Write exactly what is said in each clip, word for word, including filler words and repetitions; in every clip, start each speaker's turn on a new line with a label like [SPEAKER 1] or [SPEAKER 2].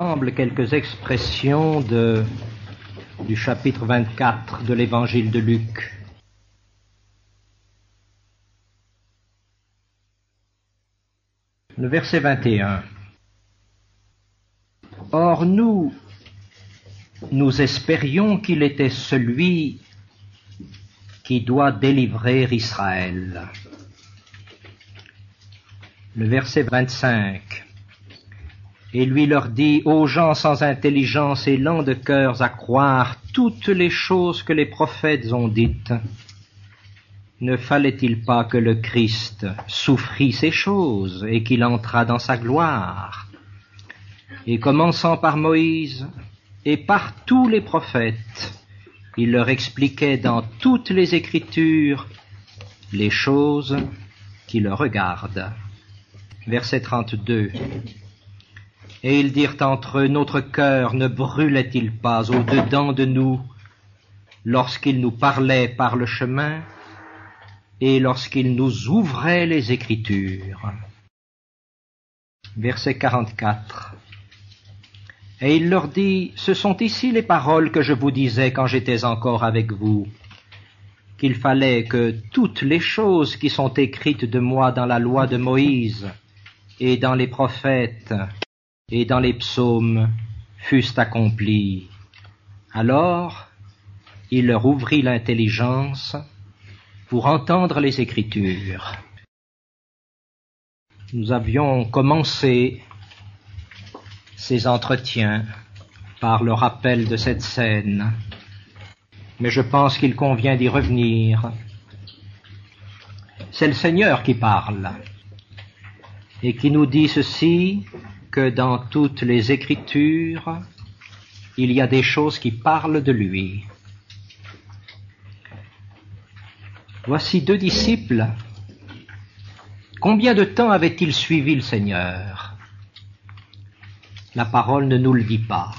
[SPEAKER 1] Semble quelques expressions de, du chapitre vingt-quatre de l'évangile de Luc. Le verset vingt et un. Or nous, nous espérions qu'il était celui qui doit délivrer Israël. Le verset vingt-cinq. Et lui leur dit, ô gens sans intelligence et lents de cœurs à croire toutes les choses que les prophètes ont dites, ne fallait-il pas que le Christ souffrit ces choses et qu'il entrât dans sa gloire? Et commençant par Moïse et par tous les prophètes, il leur expliquait dans toutes les Écritures les choses qui le regardent. Verset trente-deux. Et ils dirent entre eux, notre cœur ne brûlait-il pas au-dedans de nous lorsqu'il nous parlait par le chemin et lorsqu'il nous ouvrait les Écritures? Verset quarante-quatre. Et il leur dit, ce sont ici les paroles que je vous disais quand j'étais encore avec vous, qu'il fallait que toutes les choses qui sont écrites de moi dans la loi de Moïse et dans les prophètes et dans les psaumes fussent accomplies. Alors, il leur ouvrit l'intelligence pour entendre les Écritures. Nous avions commencé ces entretiens par le rappel de cette scène, mais je pense qu'il convient d'y revenir. C'est le Seigneur qui parle et qui nous dit ceci, que dans toutes les Écritures, il y a des choses qui parlent de lui. Voici deux disciples. Combien de temps avaient-ils suivi le Seigneur? La parole ne nous le dit pas.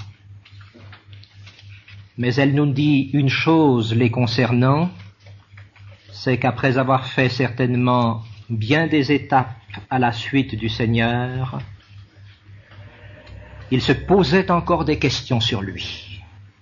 [SPEAKER 1] Mais elle nous dit une chose les concernant, c'est qu'après avoir fait certainement bien des étapes à la suite du Seigneur, il se posait encore des questions sur lui.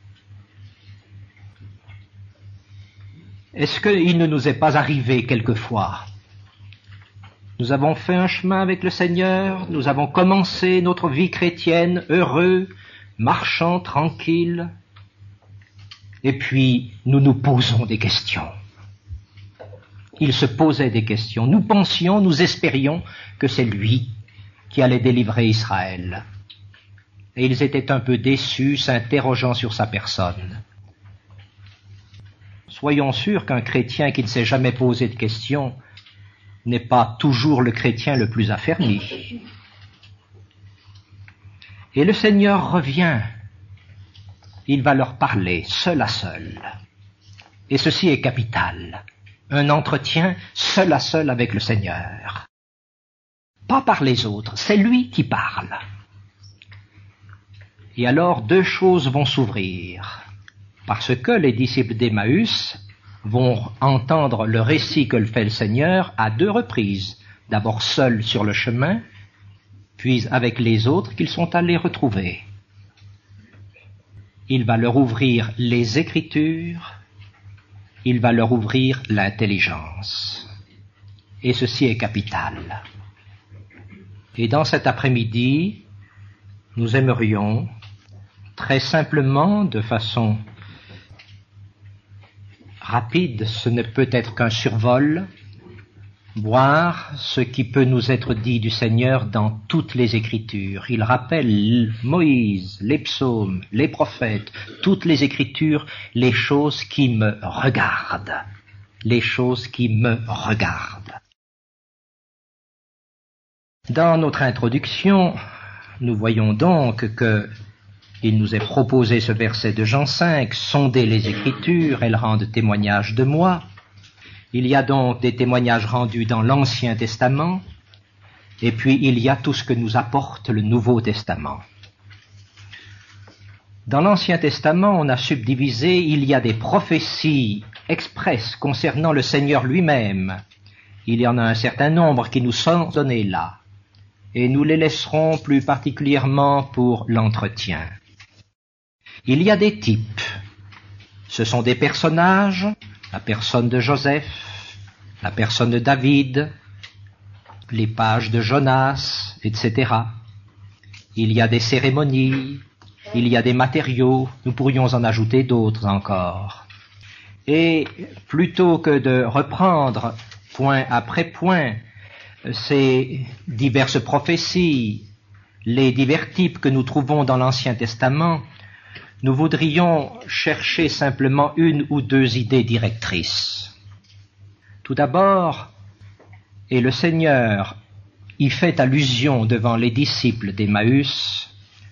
[SPEAKER 1] Est-ce qu'il ne nous est pas arrivé quelquefois? Nous avons fait un chemin avec le Seigneur, nous avons commencé notre vie chrétienne heureux, marchant tranquille, et puis nous nous posons des questions. Il se posait des questions. Nous pensions, nous espérions que c'est lui qui allait délivrer Israël. Et ils étaient un peu déçus, s'interrogeant sur sa personne. Soyons sûrs qu'un chrétien qui ne s'est jamais posé de questions n'est pas toujours le chrétien le plus affermi. Et le Seigneur revient. Il va leur parler, seul à seul. Et ceci est capital. Un entretien seul à seul avec le Seigneur. Pas par les autres, c'est lui qui parle. Et alors deux choses vont s'ouvrir, parce que les disciples d'Emmaüs vont entendre le récit que le fait le Seigneur à deux reprises, d'abord seuls sur le chemin, puis avec les autres qu'ils sont allés retrouver. Il va leur ouvrir les Écritures, il va leur ouvrir l'intelligence. Et ceci est capital. Et dans cet après-midi, nous aimerions très simplement, de façon rapide, ce ne peut être qu'un survol, voir ce qui peut nous être dit du Seigneur dans toutes les Écritures. Il rappelle Moïse, les psaumes, les prophètes, toutes les Écritures, les choses qui me regardent, les choses qui me regardent. Dans notre introduction, nous voyons donc que il nous est proposé ce verset de Jean cinq, sondez les Écritures, elles rendent témoignage de moi. Il y a donc des témoignages rendus dans l'Ancien Testament, et puis il y a tout ce que nous apporte le Nouveau Testament. Dans l'Ancien Testament, on a subdivisé, il y a des prophéties expresses concernant le Seigneur lui-même. Il y en a un certain nombre qui nous sont données là. et nous les laisserons plus particulièrement pour l'entretien. Il y a des types. Ce sont des personnages, la personne de Joseph, la personne de David, les pages de Jonas, et cetera. Il y a des cérémonies, il y a des matériaux, nous pourrions en ajouter d'autres encore. Et plutôt que de reprendre point après point ces diverses prophéties, les divers types que nous trouvons dans l'Ancien Testament, nous voudrions chercher simplement une ou deux idées directrices. Tout d'abord, et le Seigneur y fait allusion devant les disciples d'Emmaüs,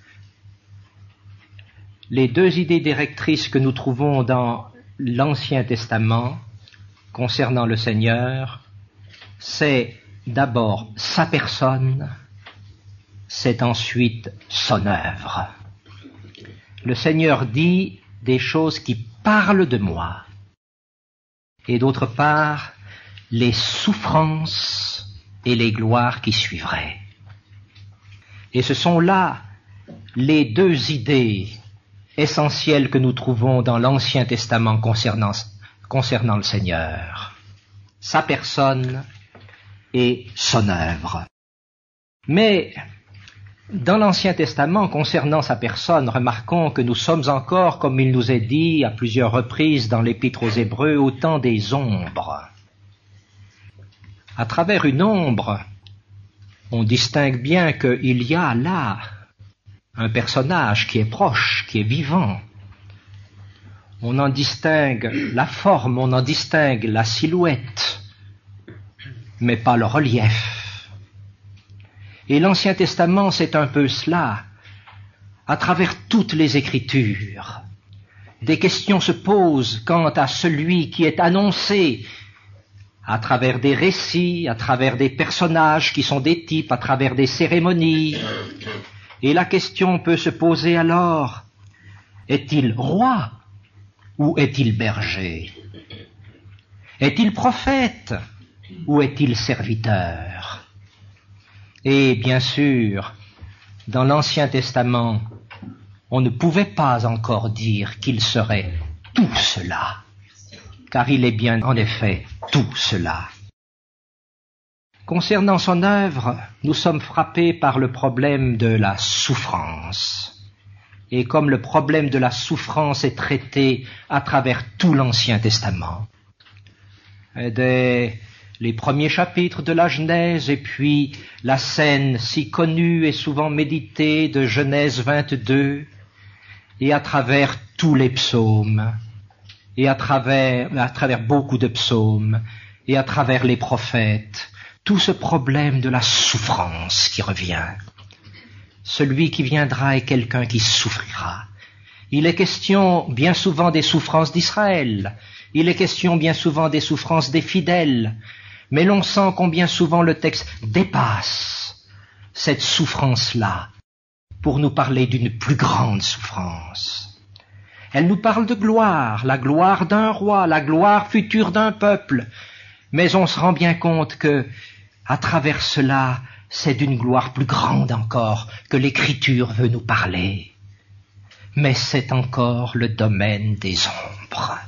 [SPEAKER 1] les deux idées directrices que nous trouvons dans l'Ancien Testament concernant le Seigneur, c'est d'abord sa personne, c'est ensuite son œuvre. Le Seigneur dit des choses qui parlent de moi, et d'autre part, les souffrances et les gloires qui suivraient. Et ce sont là les deux idées essentielles que nous trouvons dans l'Ancien Testament concernant, concernant le Seigneur, sa personne et son œuvre. Mais dans l'Ancien Testament, concernant sa personne, remarquons que nous sommes encore, comme il nous est dit à plusieurs reprises dans l'Épître aux Hébreux, au temps des ombres. À travers une ombre, on distingue bien qu'il y a là un personnage qui est proche, qui est vivant. On en distingue la forme, on en distingue la silhouette, mais pas le relief. Et l'Ancien Testament, c'est un peu cela. À travers toutes les Écritures, des questions se posent quant à celui qui est annoncé à travers des récits, à travers des personnages qui sont des types, à travers des cérémonies. Et la question peut se poser alors, est-il roi ou est-il berger? Est-il prophète ou est-il serviteur? Et bien sûr, dans l'Ancien Testament, on ne pouvait pas encore dire qu'il serait tout cela, car il est bien en effet tout cela. Concernant son œuvre, nous sommes frappés par le problème de la souffrance. Et comme le problème de la souffrance est traité à travers tout l'Ancien Testament, dès les premiers chapitres de la Genèse, et puis la scène si connue et souvent méditée de Genèse vingt-deux, et à travers tous les psaumes, et à travers, à travers beaucoup de psaumes, et à travers les prophètes, tout ce problème de la souffrance qui revient. Celui qui viendra est quelqu'un qui souffrira. Il est question bien souvent des souffrances d'Israël, il est question bien souvent des souffrances des fidèles, mais l'on sent combien souvent le texte dépasse cette souffrance-là pour nous parler d'une plus grande souffrance. Elle nous parle de gloire, la gloire d'un roi, la gloire future d'un peuple, mais on se rend bien compte que, à travers cela, c'est d'une gloire plus grande encore que l'Écriture veut nous parler. Mais c'est encore le domaine des ombres.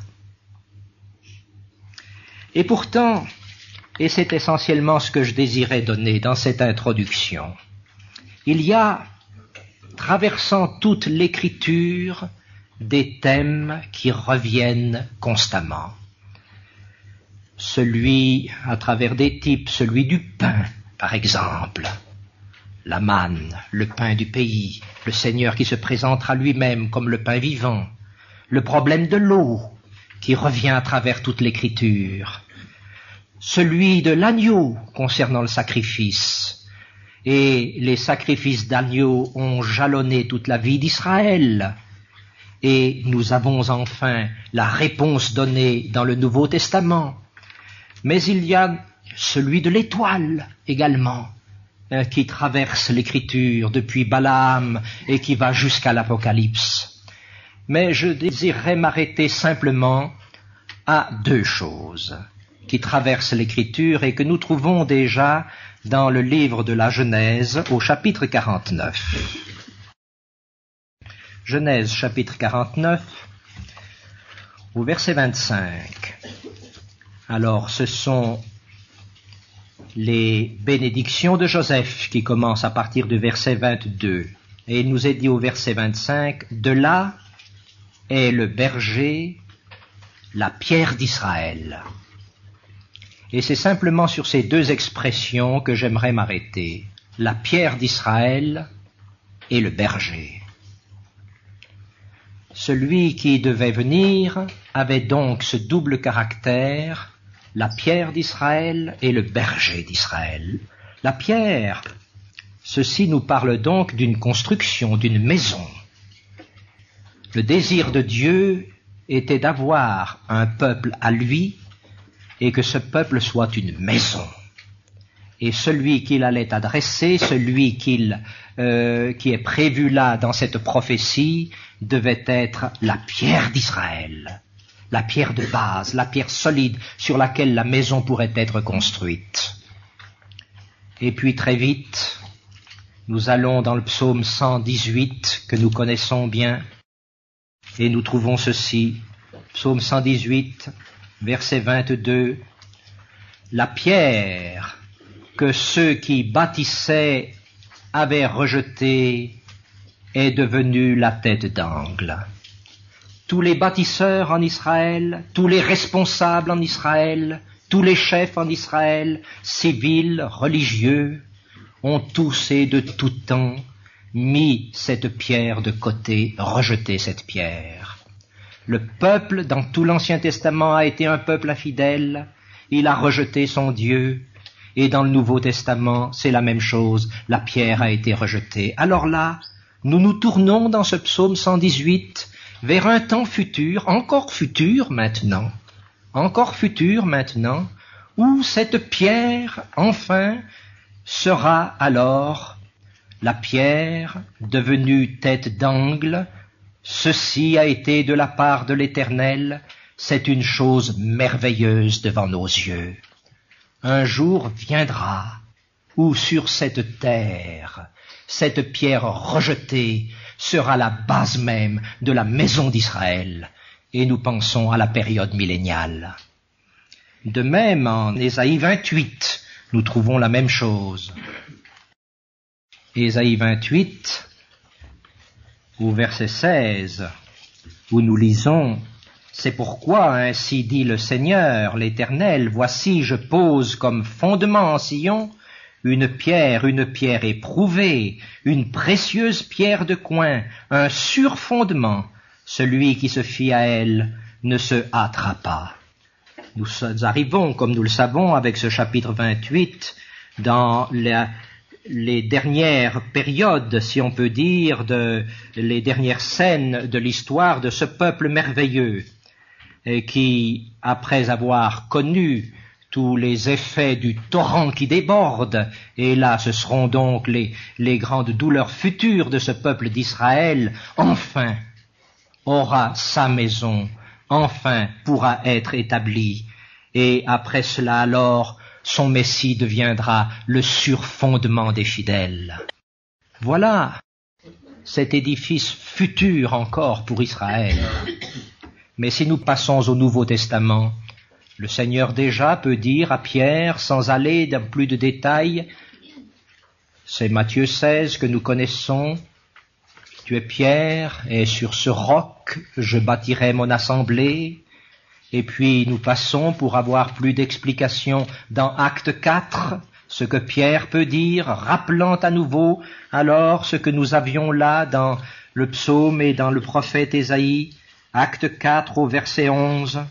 [SPEAKER 1] Et pourtant, et c'est essentiellement ce que je désirais donner dans cette introduction, il y a, traversant toute l'Écriture, des thèmes qui reviennent constamment. Celui, à travers des types, celui du pain, par exemple. La manne, le pain du pays, le Seigneur qui se présentera lui-même comme le pain vivant. Le problème de l'eau, qui revient à travers toute l'Écriture. Celui de l'agneau, concernant le sacrifice. Et les sacrifices d'agneau ont jalonné toute la vie d'Israël. Et nous avons enfin la réponse donnée dans le Nouveau Testament. Mais il y a celui de l'étoile également, euh, qui traverse l'Écriture depuis Balaam et qui va jusqu'à l'Apocalypse. Mais je désirerais m'arrêter simplement à deux choses. qui traverse l'Écriture et que nous trouvons déjà dans le livre de la Genèse au chapitre quarante-neuf. Genèse chapitre quarante-neuf au verset vingt-cinq. Alors ce sont les bénédictions de Joseph qui commencent à partir du verset vingt-deux. Et il nous est dit au verset vingt-cinq, « De là est le berger, la pierre d'Israël. » Et c'est simplement sur ces deux expressions que j'aimerais m'arrêter. La pierre d'Israël et le berger. Celui qui devait venir avait donc ce double caractère, la pierre d'Israël et le berger d'Israël. La pierre, ceci nous parle donc d'une construction, d'une maison. Le désir de Dieu était d'avoir un peuple à lui et que ce peuple soit une maison. Et celui qu'il allait adresser, celui qu'il, euh, qui est prévu là dans cette prophétie, devait être la pierre d'Israël. La pierre de base, la pierre solide sur laquelle la maison pourrait être construite. Et puis très vite, nous allons dans le psaume cent dix-huit que nous connaissons bien, et nous trouvons ceci, psaume cent dix-huit, verset vingt-deux, « La pierre que ceux qui bâtissaient avaient rejetée est devenue la tête d'angle. » Tous les bâtisseurs en Israël, tous les responsables en Israël, tous les chefs en Israël, civils, religieux, ont tous et de tout temps mis cette pierre de côté, rejeté cette pierre. Le peuple, dans tout l'Ancien Testament, a été un peuple infidèle, il a rejeté son Dieu, et dans le Nouveau Testament, c'est la même chose, la pierre a été rejetée. Alors là, nous nous tournons dans ce psaume cent dix-huit vers un temps futur, encore futur maintenant, encore futur maintenant, où cette pierre, enfin, sera alors la pierre devenue tête d'angle. Ceci a été de la part de l'Éternel, c'est une chose merveilleuse devant nos yeux. Un jour viendra où sur cette terre, cette pierre rejetée sera la base même de la maison d'Israël, et nous pensons à la période milléniale. De même, en Ésaïe vingt-huit, nous trouvons la même chose. Ésaïe vingt-huit, au verset seize, où nous lisons « C'est pourquoi, ainsi dit le Seigneur, l'Éternel, voici je pose comme fondement en Sion une pierre, une pierre éprouvée, une précieuse pierre de coin, un surfondement. Celui qui se fie à elle ne se hâtera pas. » Nous arrivons, comme nous le savons, avec ce chapitre vingt-huit, dans la, les dernières périodes, si on peut dire, de, les dernières scènes de l'histoire de ce peuple merveilleux, et qui, après avoir connu tous les effets du torrent qui déborde, et là ce seront donc les, les grandes douleurs futures de ce peuple d'Israël, enfin aura sa maison, enfin pourra être établi, et après cela alors son Messie deviendra le surfondement des fidèles. Voilà cet édifice futur encore pour Israël. Mais si nous passons au Nouveau Testament, le Seigneur déjà peut dire à Pierre, sans aller dans plus de détails, c'est Matthieu seize que nous connaissons, « Tu es Pierre, et sur ce roc je bâtirai mon assemblée. » Et puis nous passons, pour avoir plus d'explications, dans Acte quatre, ce que Pierre peut dire, rappelant à nouveau alors ce que nous avions là dans le psaume et dans le prophète Ésaïe, Acte quatre au verset onze.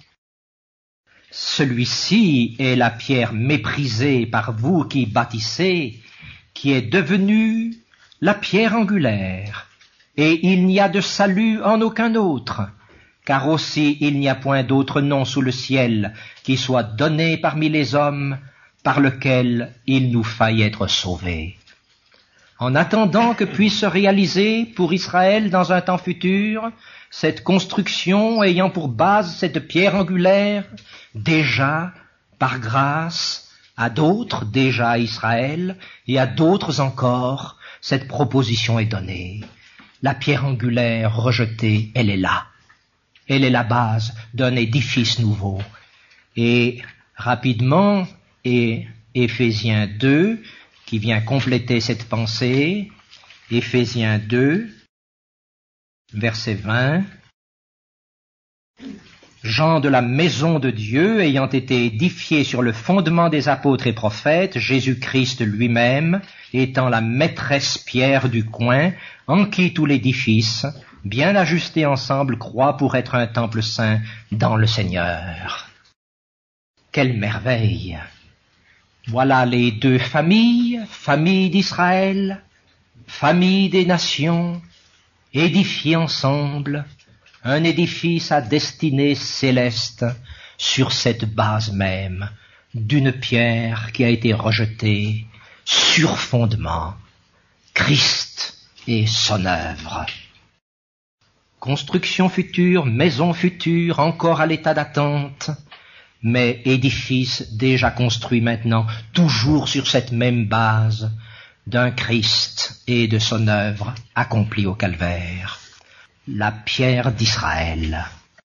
[SPEAKER 1] « Celui-ci est la pierre méprisée par vous qui bâtissez, qui est devenue la pierre angulaire, et il n'y a de salut en aucun autre, car aussi il n'y a point d'autre nom sous le ciel qui soit donné parmi les hommes, par lequel il nous faille être sauvés. » En attendant que puisse se réaliser pour Israël dans un temps futur, cette construction ayant pour base cette pierre angulaire, déjà par grâce, à d'autres, déjà à Israël, et à d'autres encore, cette proposition est donnée. La pierre angulaire rejetée, elle est là. Elle est la base d'un édifice nouveau. Et rapidement, et Éphésiens deux, qui vient compléter cette pensée, Éphésiens deux, verset vingt, gens de la maison de Dieu, ayant été édifiés sur le fondement des apôtres et prophètes, Jésus-Christ lui-même étant la maîtresse pierre du coin, en qui tout l'édifice, bien ajusté ensemble, croit pour être un temple saint dans le Seigneur. Quelle merveille! Voilà les deux familles, famille d'Israël, famille des nations, édifiées ensemble, un édifice à destinée céleste sur cette base même d'une pierre qui a été rejetée sur fondement, Christ et son œuvre. Construction future, maison future, encore à l'état d'attente, mais édifice déjà construit maintenant, toujours sur cette même base d'un Christ et de son œuvre accomplie au calvaire. La pierre d'Israël.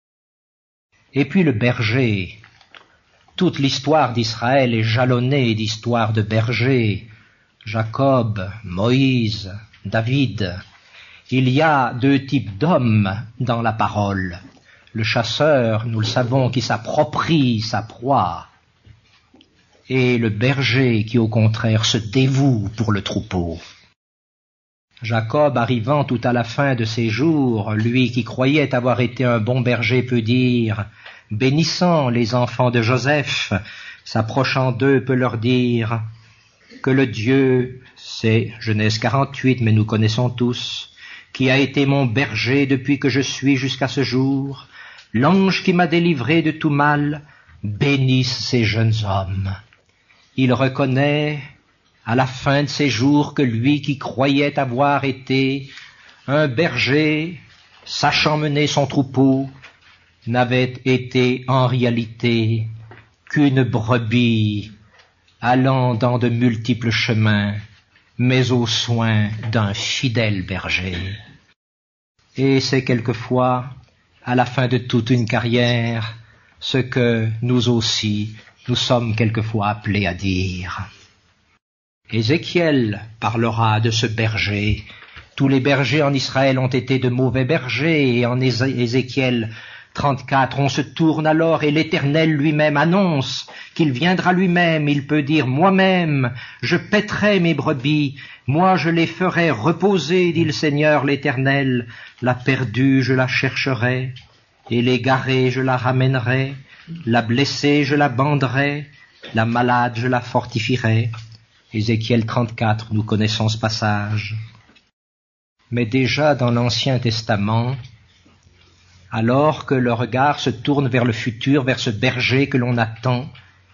[SPEAKER 1] Et puis le berger. Toute l'histoire d'Israël est jalonnée d'histoires de bergers. Jacob, Moïse, David. Il y a deux types d'hommes dans la parole. Le chasseur, nous le savons, qui s'approprie sa proie. Et le berger qui, au contraire, se dévoue pour le troupeau. Jacob, arrivant tout à la fin de ses jours, lui qui croyait avoir été un bon berger, peut dire, bénissant les enfants de Joseph, s'approchant d'eux, peut leur dire que le Dieu, c'est Genèse quarante-huit, mais nous connaissons tous, qui a été mon berger depuis que je suis jusqu'à ce jour, l'ange qui m'a délivré de tout mal, bénisse ces jeunes hommes. Il reconnaît à la fin de ses jours que lui qui croyait avoir été un berger, sachant mener son troupeau, n'avait été en réalité qu'une brebis allant dans de multiples chemins, mais aux soins d'un fidèle berger. Et c'est quelquefois, à la fin de toute une carrière, ce que nous aussi, nous sommes quelquefois appelés à dire. Ézéchiel parlera de ce berger. Tous les bergers en Israël ont été de mauvais bergers, et en Ézéchiel trente-quatre, on se tourne alors et l'Éternel lui-même annonce qu'il viendra lui-même. Il peut dire, moi-même, je paîtrai mes brebis, moi je les ferai reposer, dit le Seigneur l'Éternel. La perdue, je la chercherai, et l'égarée, je la ramènerai, la blessée, je la banderai, la malade, je la fortifierai. Ézéchiel trente-quatre, nous connaissons ce passage. Mais déjà dans l'Ancien Testament, alors que le regard se tourne vers le futur, vers ce berger que l'on attend,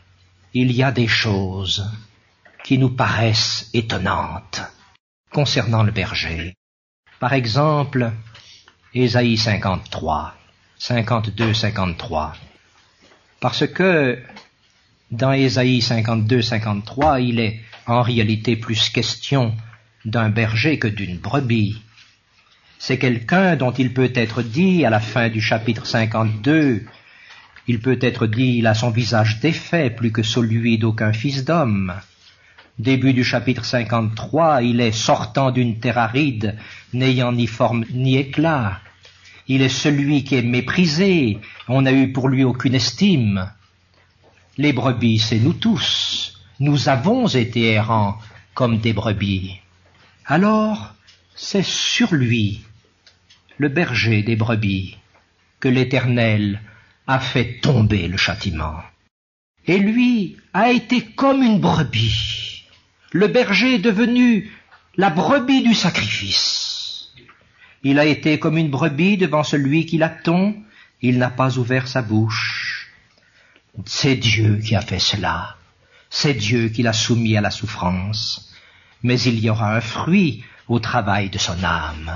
[SPEAKER 1] il y a des choses qui nous paraissent étonnantes concernant le berger. Par exemple, Ésaïe cinquante-trois, cinquante-deux, cinquante-trois. Parce que dans Ésaïe cinquante-deux, cinquante-trois, il est en réalité plus question d'un berger que d'une brebis. C'est quelqu'un dont il peut être dit, à la fin du chapitre cinquante-deux, il peut être dit, il a son visage défait plus que celui d'aucun fils d'homme. Début du chapitre cinquante-trois, il est sortant d'une terre aride, n'ayant ni forme ni éclat. Il est celui qui est méprisé, on n'a eu pour lui aucune estime. Les brebis, c'est nous tous. Nous avons été errants comme des brebis. Alors, c'est sur lui, le berger des brebis, que l'Éternel a fait tomber le châtiment. Et lui a été comme une brebis. Le berger est devenu la brebis du sacrifice. Il a été comme une brebis devant celui qui l'attend, il n'a pas ouvert sa bouche. C'est Dieu qui a fait cela. C'est Dieu qui l'a soumis à la souffrance. Mais il y aura un fruit au travail de son âme.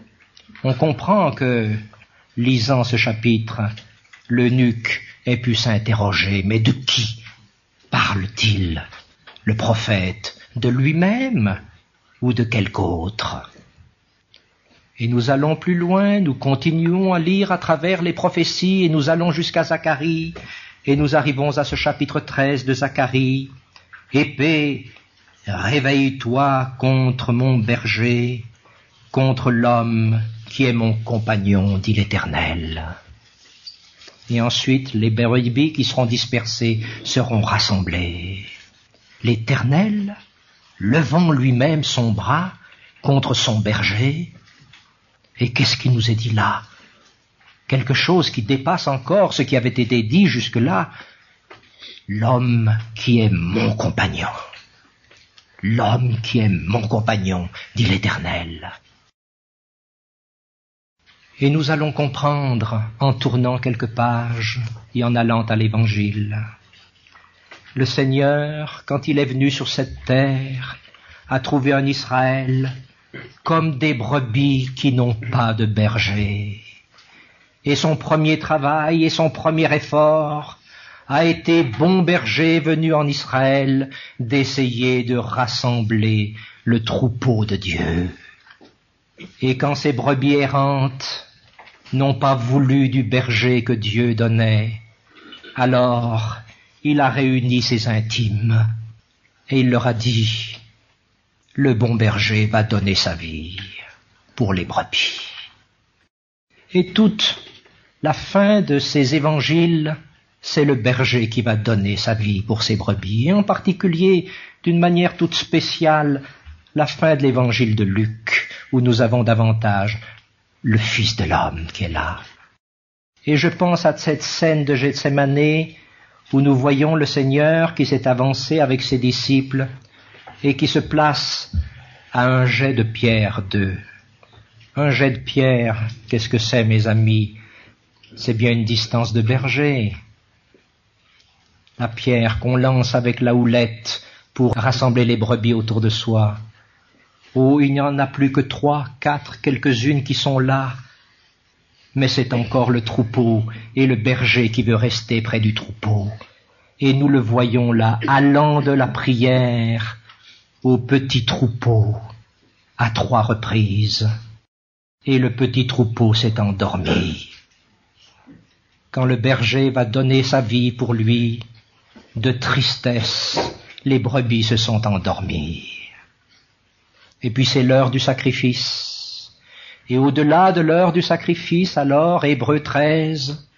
[SPEAKER 1] On comprend que, lisant ce chapitre, l'eunuque ait pu s'interroger, mais de qui Parle-t-il, le prophète, de lui-même ou de quelque autre? Et nous allons plus loin, nous continuons à lire à travers les prophéties et nous allons jusqu'à Zacharie et nous arrivons à ce chapitre treize de Zacharie. Épée, réveille-toi contre mon berger, contre l'homme qui est mon compagnon, dit l'Éternel. Et ensuite, les brebis qui seront dispersées seront rassemblées. L'Éternel, levant lui-même son bras contre son berger, et qu'est-ce qui nous est dit là? Quelque chose qui dépasse encore ce qui avait été dit jusque-là. L'homme qui est mon compagnon. L'homme qui est mon compagnon, dit l'Éternel. Et nous allons comprendre en tournant quelques pages et en allant à l'Évangile. Le Seigneur, quand il est venu sur cette terre, a trouvé un Israël comme des brebis qui n'ont pas de berger. Et son premier travail et son premier effort a été, bon berger venu en Israël, d'essayer de rassembler le troupeau de Dieu. Et quand ces brebis errantes n'ont pas voulu du berger que Dieu donnait, alors il a réuni ses intimes et il leur a dit: le bon berger va donner sa vie pour les brebis. Et toute la fin de ces évangiles, c'est le berger qui va donner sa vie pour ses brebis, et en particulier, d'une manière toute spéciale, la fin de l'évangile de Luc, où nous avons davantage le Fils de l'homme qui est là. Et je pense à cette scène de Gethsémane, où nous voyons le Seigneur qui s'est avancé avec ses disciples, et qui se place à un jet de pierre d'eux. Un jet de pierre, qu'est-ce que c'est, mes amis? C'est bien une distance de berger. La pierre qu'on lance avec la houlette pour rassembler les brebis autour de soi. Oh, il n'y en a plus que trois, quatre, quelques-unes qui sont là. Mais c'est encore le troupeau et le berger qui veut rester près du troupeau. Et nous le voyons là, allant de la prière au petit troupeau à trois reprises. Et le petit troupeau s'est endormi. Quand le berger va donner sa vie pour lui, de tristesse, les brebis se sont endormies. Et puis c'est l'heure du sacrifice. Et au-delà de l'heure du sacrifice, alors, Hébreux treize,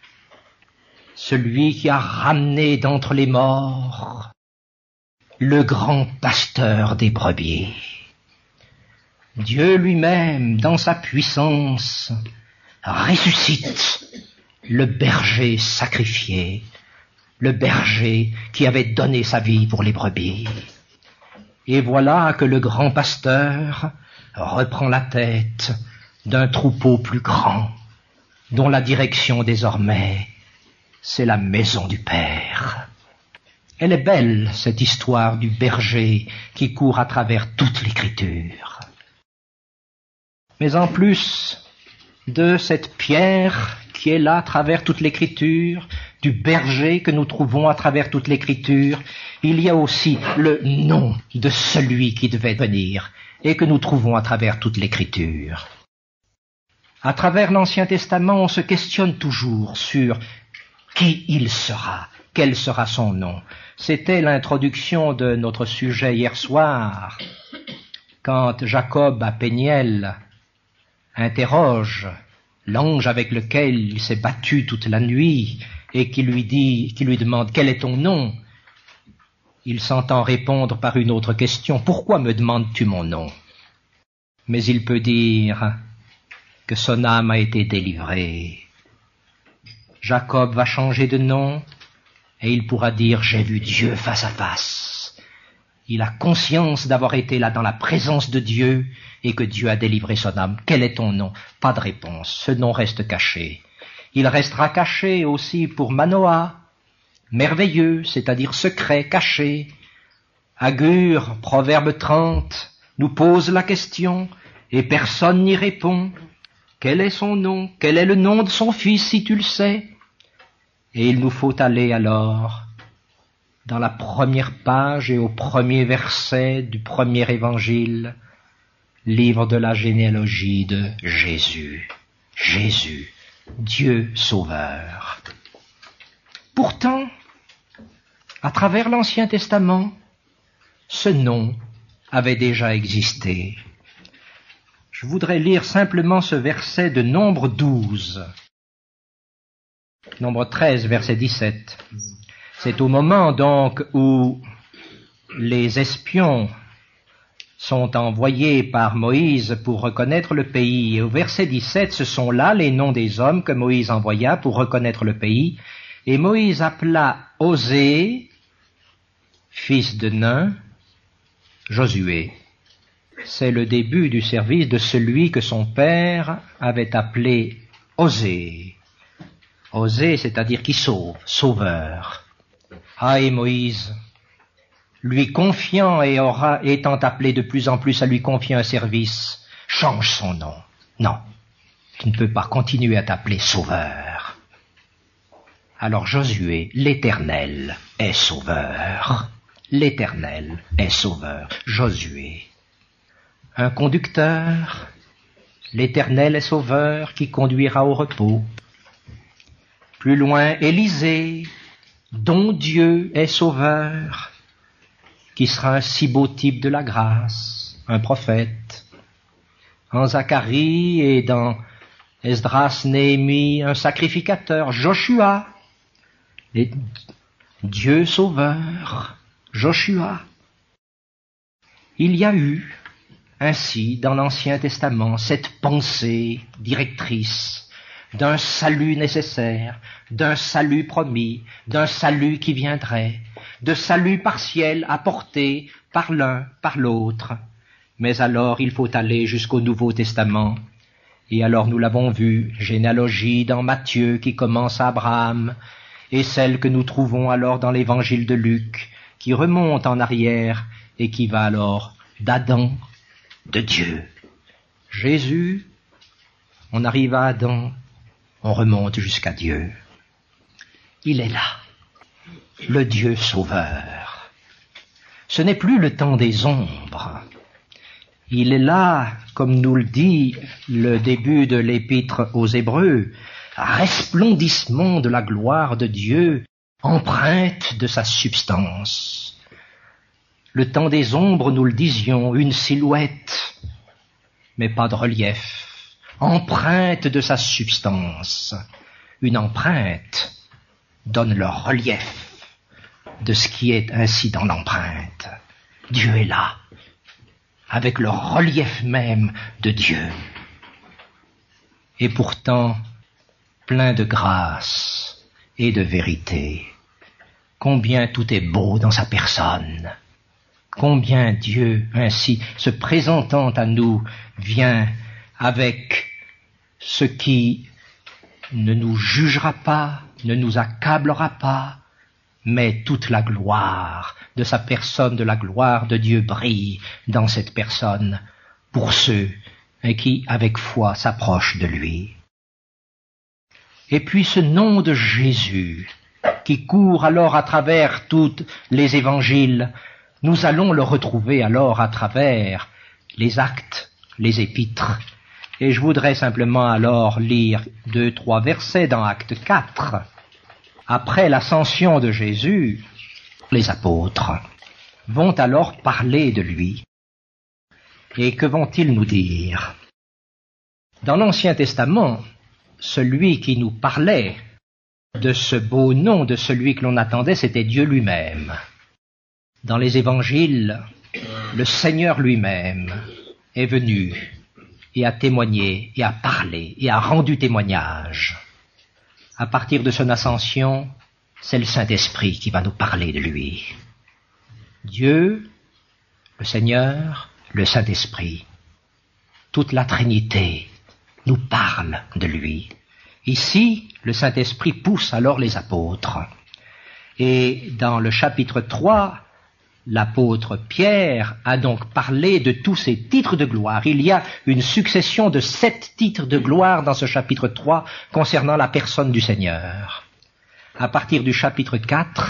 [SPEAKER 1] celui qui a ramené d'entre les morts le grand pasteur des brebis. Dieu lui-même, dans sa puissance, ressuscite le berger sacrifié, le berger qui avait donné sa vie pour les brebis. Et voilà que le grand pasteur reprend la tête d'un troupeau plus grand, dont la direction désormais, c'est la maison du Père. Elle est belle, cette histoire du berger qui court à travers toute l'Écriture. Mais en plus de cette pierre qui est là à travers toute l'Écriture, du berger que nous trouvons à travers toute l'Écriture, il y a aussi le nom de celui qui devait venir et que nous trouvons à travers toute l'Écriture. À travers l'Ancien Testament, on se questionne toujours sur qui il sera, quel sera son nom. C'était l'introduction de notre sujet hier soir, quand Jacob à Péniel interroge l'ange avec lequel il s'est battu toute la nuit et qui lui dit, qui lui demande quel est ton nom. Il s'entend répondre par une autre question: pourquoi me demandes-tu mon nom? Mais il peut dire que son âme a été délivrée. Jacob va changer de nom et il pourra dire: j'ai vu Dieu face à face. Il a conscience d'avoir été là dans la présence de Dieu et que Dieu a délivré son âme. Quel est ton nom? Pas de réponse. Ce nom reste caché. Il restera caché aussi pour Manoah, merveilleux, c'est-à-dire secret, caché. Agur, Proverbe trente, nous pose la question et personne n'y répond. Quel est son nom? Quel est le nom de son fils, si tu le sais? Et il nous faut aller alors dans la première page et au premier verset du premier évangile, livre de la généalogie de Jésus. Jésus, Dieu sauveur. Pourtant, à travers l'Ancien Testament, ce nom avait déjà existé. Je voudrais lire simplement ce verset de Nombre douze. Nombre treize, verset dix-sept. C'est au moment donc où les espions sont envoyés par Moïse pour reconnaître le pays. Et au verset dix-sept, ce sont là les noms des hommes que Moïse envoya pour reconnaître le pays. Et Moïse appela Osée, fils de Nun, Josué. C'est le début du service de celui que son père avait appelé Osée. Osée, c'est-à-dire qui sauve, sauveur. Ah, et Moïse, lui confiant et aura, étant appelé de plus en plus à lui confier un service, change son nom. Non, tu ne peux pas continuer à t'appeler sauveur. Alors Josué, l'Éternel est sauveur. L'Éternel est sauveur. Josué, un conducteur, l'Éternel est sauveur qui conduira au repos. Plus loin, Élisée, dont Dieu est sauveur, qui sera un si beau type de la grâce, un prophète. En Zacharie et dans Esdras, Néhémie, un sacrificateur, Joshua, et Dieu sauveur, Joshua. Il y a eu ainsi dans l'Ancien Testament cette pensée directrice d'un salut nécessaire, d'un salut promis, d'un salut qui viendrait, de salut partiel apporté par l'un, par l'autre. Mais alors il faut aller jusqu'au Nouveau Testament. Et alors nous l'avons vu, généalogie dans Matthieu qui commence à Abraham, et celle que nous trouvons alors dans l'évangile de Luc, qui remonte en arrière et qui va alors d'Adam, de Dieu. Jésus, on arrive à Adam, on remonte jusqu'à Dieu. Il est là, le Dieu sauveur. Ce n'est plus le temps des ombres. Il est là, comme nous le dit le début de l'épître aux Hébreux, resplendissement de la gloire de Dieu, empreinte de sa substance. Le temps des ombres, nous le disions, une silhouette, mais pas de relief. Empreinte de sa substance. Une empreinte donne le relief de ce qui est ainsi dans l'empreinte. Dieu est là, avec le relief même de Dieu. Et pourtant, plein de grâce et de vérité. Combien tout est beau dans sa personne. Combien Dieu, ainsi, se présentant à nous, vient avec ce qui ne nous jugera pas, ne nous accablera pas, mais toute la gloire de sa personne, de la gloire de Dieu brille dans cette personne pour ceux qui, avec foi, s'approchent de lui. Et puis ce nom de Jésus, qui court alors à travers tous les évangiles, nous allons le retrouver alors à travers les actes, les épîtres. Et je voudrais simplement alors lire deux, trois versets dans Acte quatre. Après l'ascension de Jésus, les apôtres vont alors parler de lui. Et que vont-ils nous dire? Dans l'Ancien Testament, celui qui nous parlait de ce beau nom, de celui que l'on attendait, c'était Dieu lui-même. Dans les évangiles, le Seigneur lui-même est venu et a témoigné, et a parlé, et a rendu témoignage. À partir de son ascension, c'est le Saint-Esprit qui va nous parler de lui. Dieu, le Seigneur, le Saint-Esprit, toute la Trinité nous parle de lui. Ici, le Saint-Esprit pousse alors les apôtres. Et dans le chapitre trois, l'apôtre Pierre a donc parlé de tous ces titres de gloire. Il y a une succession de sept titres de gloire dans ce chapitre trois concernant la personne du Seigneur. À partir du chapitre quatre,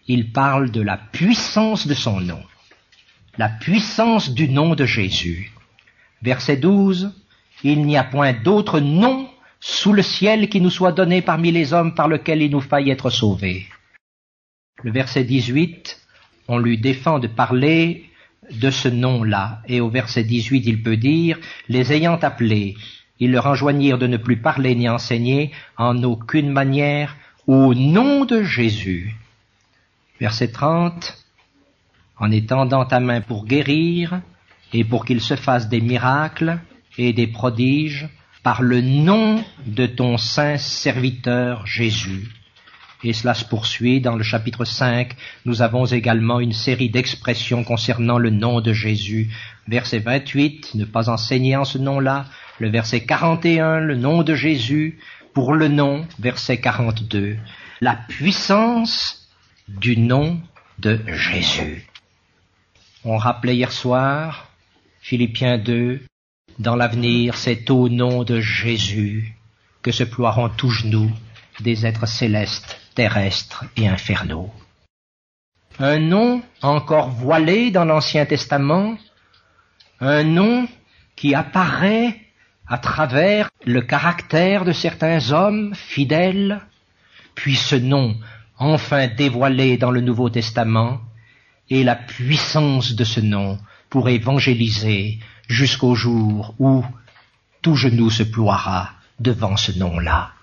[SPEAKER 1] il parle de la puissance de son nom, la puissance du nom de Jésus. Verset douze, il n'y a point d'autre nom sous le ciel qui nous soit donné parmi les hommes par lequel il nous faille être sauvés. Le verset dix-huit, on lui défend de parler de ce nom-là. Et au verset dix-huit, il peut dire, les ayant appelés, ils leur enjoignirent de ne plus parler ni enseigner en aucune manière au nom de Jésus. Verset trente, en étendant ta main pour guérir et pour qu'il se fasse des miracles et des prodiges par le nom de ton saint serviteur Jésus. Et cela se poursuit dans le chapitre cinq. Nous avons également une série d'expressions concernant le nom de Jésus. Verset vingt-huit, ne pas enseigner en ce nom-là. Le verset quarante et un, le nom de Jésus. Pour le nom, verset quarante-deux, la puissance du nom de Jésus. On rappelait hier soir, Philippiens deux, dans l'avenir, c'est au nom de Jésus que se ploieront tous genoux des êtres célestes, terrestres et infernaux. Un nom encore voilé dans l'Ancien Testament, un nom qui apparaît à travers le caractère de certains hommes fidèles, puis ce nom enfin dévoilé dans le Nouveau Testament, et la puissance de ce nom pour évangéliser jusqu'au jour où tout genou se ploiera devant ce nom-là.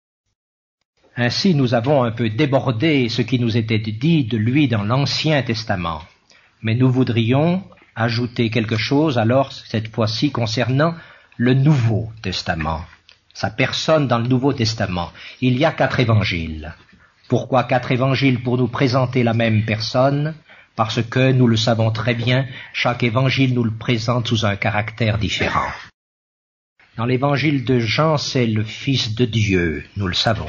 [SPEAKER 1] Ainsi, nous avons un peu débordé ce qui nous était dit de lui dans l'Ancien Testament. Mais nous voudrions ajouter quelque chose alors, cette fois-ci, concernant le Nouveau Testament. Sa personne dans le Nouveau Testament. Il y a quatre évangiles. Pourquoi quatre évangiles? Pour nous présenter la même personne, parce que, nous le savons très bien, chaque évangile nous le présente sous un caractère différent. Dans l'évangile de Jean, c'est le Fils de Dieu, nous le savons.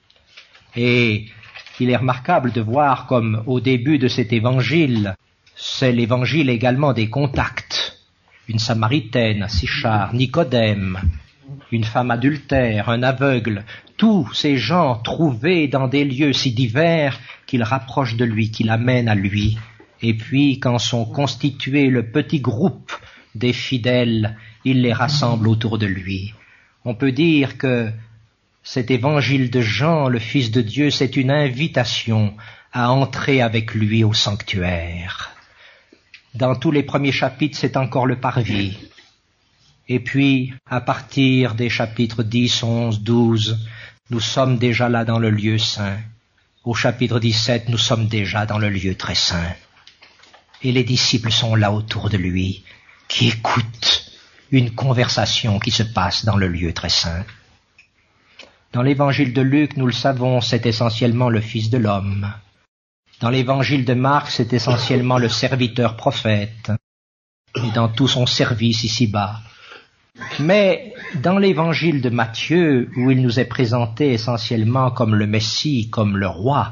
[SPEAKER 1] Et il est remarquable de voir comme au début de cet évangile, c'est l'évangile également des contacts. Une Samaritaine à Sichar, Nicodème, une femme adultère, un aveugle, tous ces gens trouvés dans des lieux si divers qu'il rapproche de lui, qu'il amène à lui. Et puis, quand sont constitués le petit groupe des fidèles, il les rassemble autour de lui. On peut dire que cet évangile de Jean, le Fils de Dieu, c'est une invitation à entrer avec lui au sanctuaire. Dans tous les premiers chapitres, c'est encore le parvis. Et puis, à partir des chapitres dix, onze, douze, nous sommes déjà là dans le lieu saint. Au chapitre dix-sept, nous sommes déjà dans le lieu très saint. Et les disciples sont là autour de lui, qui écoutent une conversation qui se passe dans le lieu très saint. Dans l'évangile de Luc, nous le savons, c'est essentiellement le Fils de l'homme. Dans l'évangile de Marc, c'est essentiellement le serviteur prophète, et dans tout son service ici-bas. Mais dans l'évangile de Matthieu, où il nous est présenté essentiellement comme le Messie, comme le roi,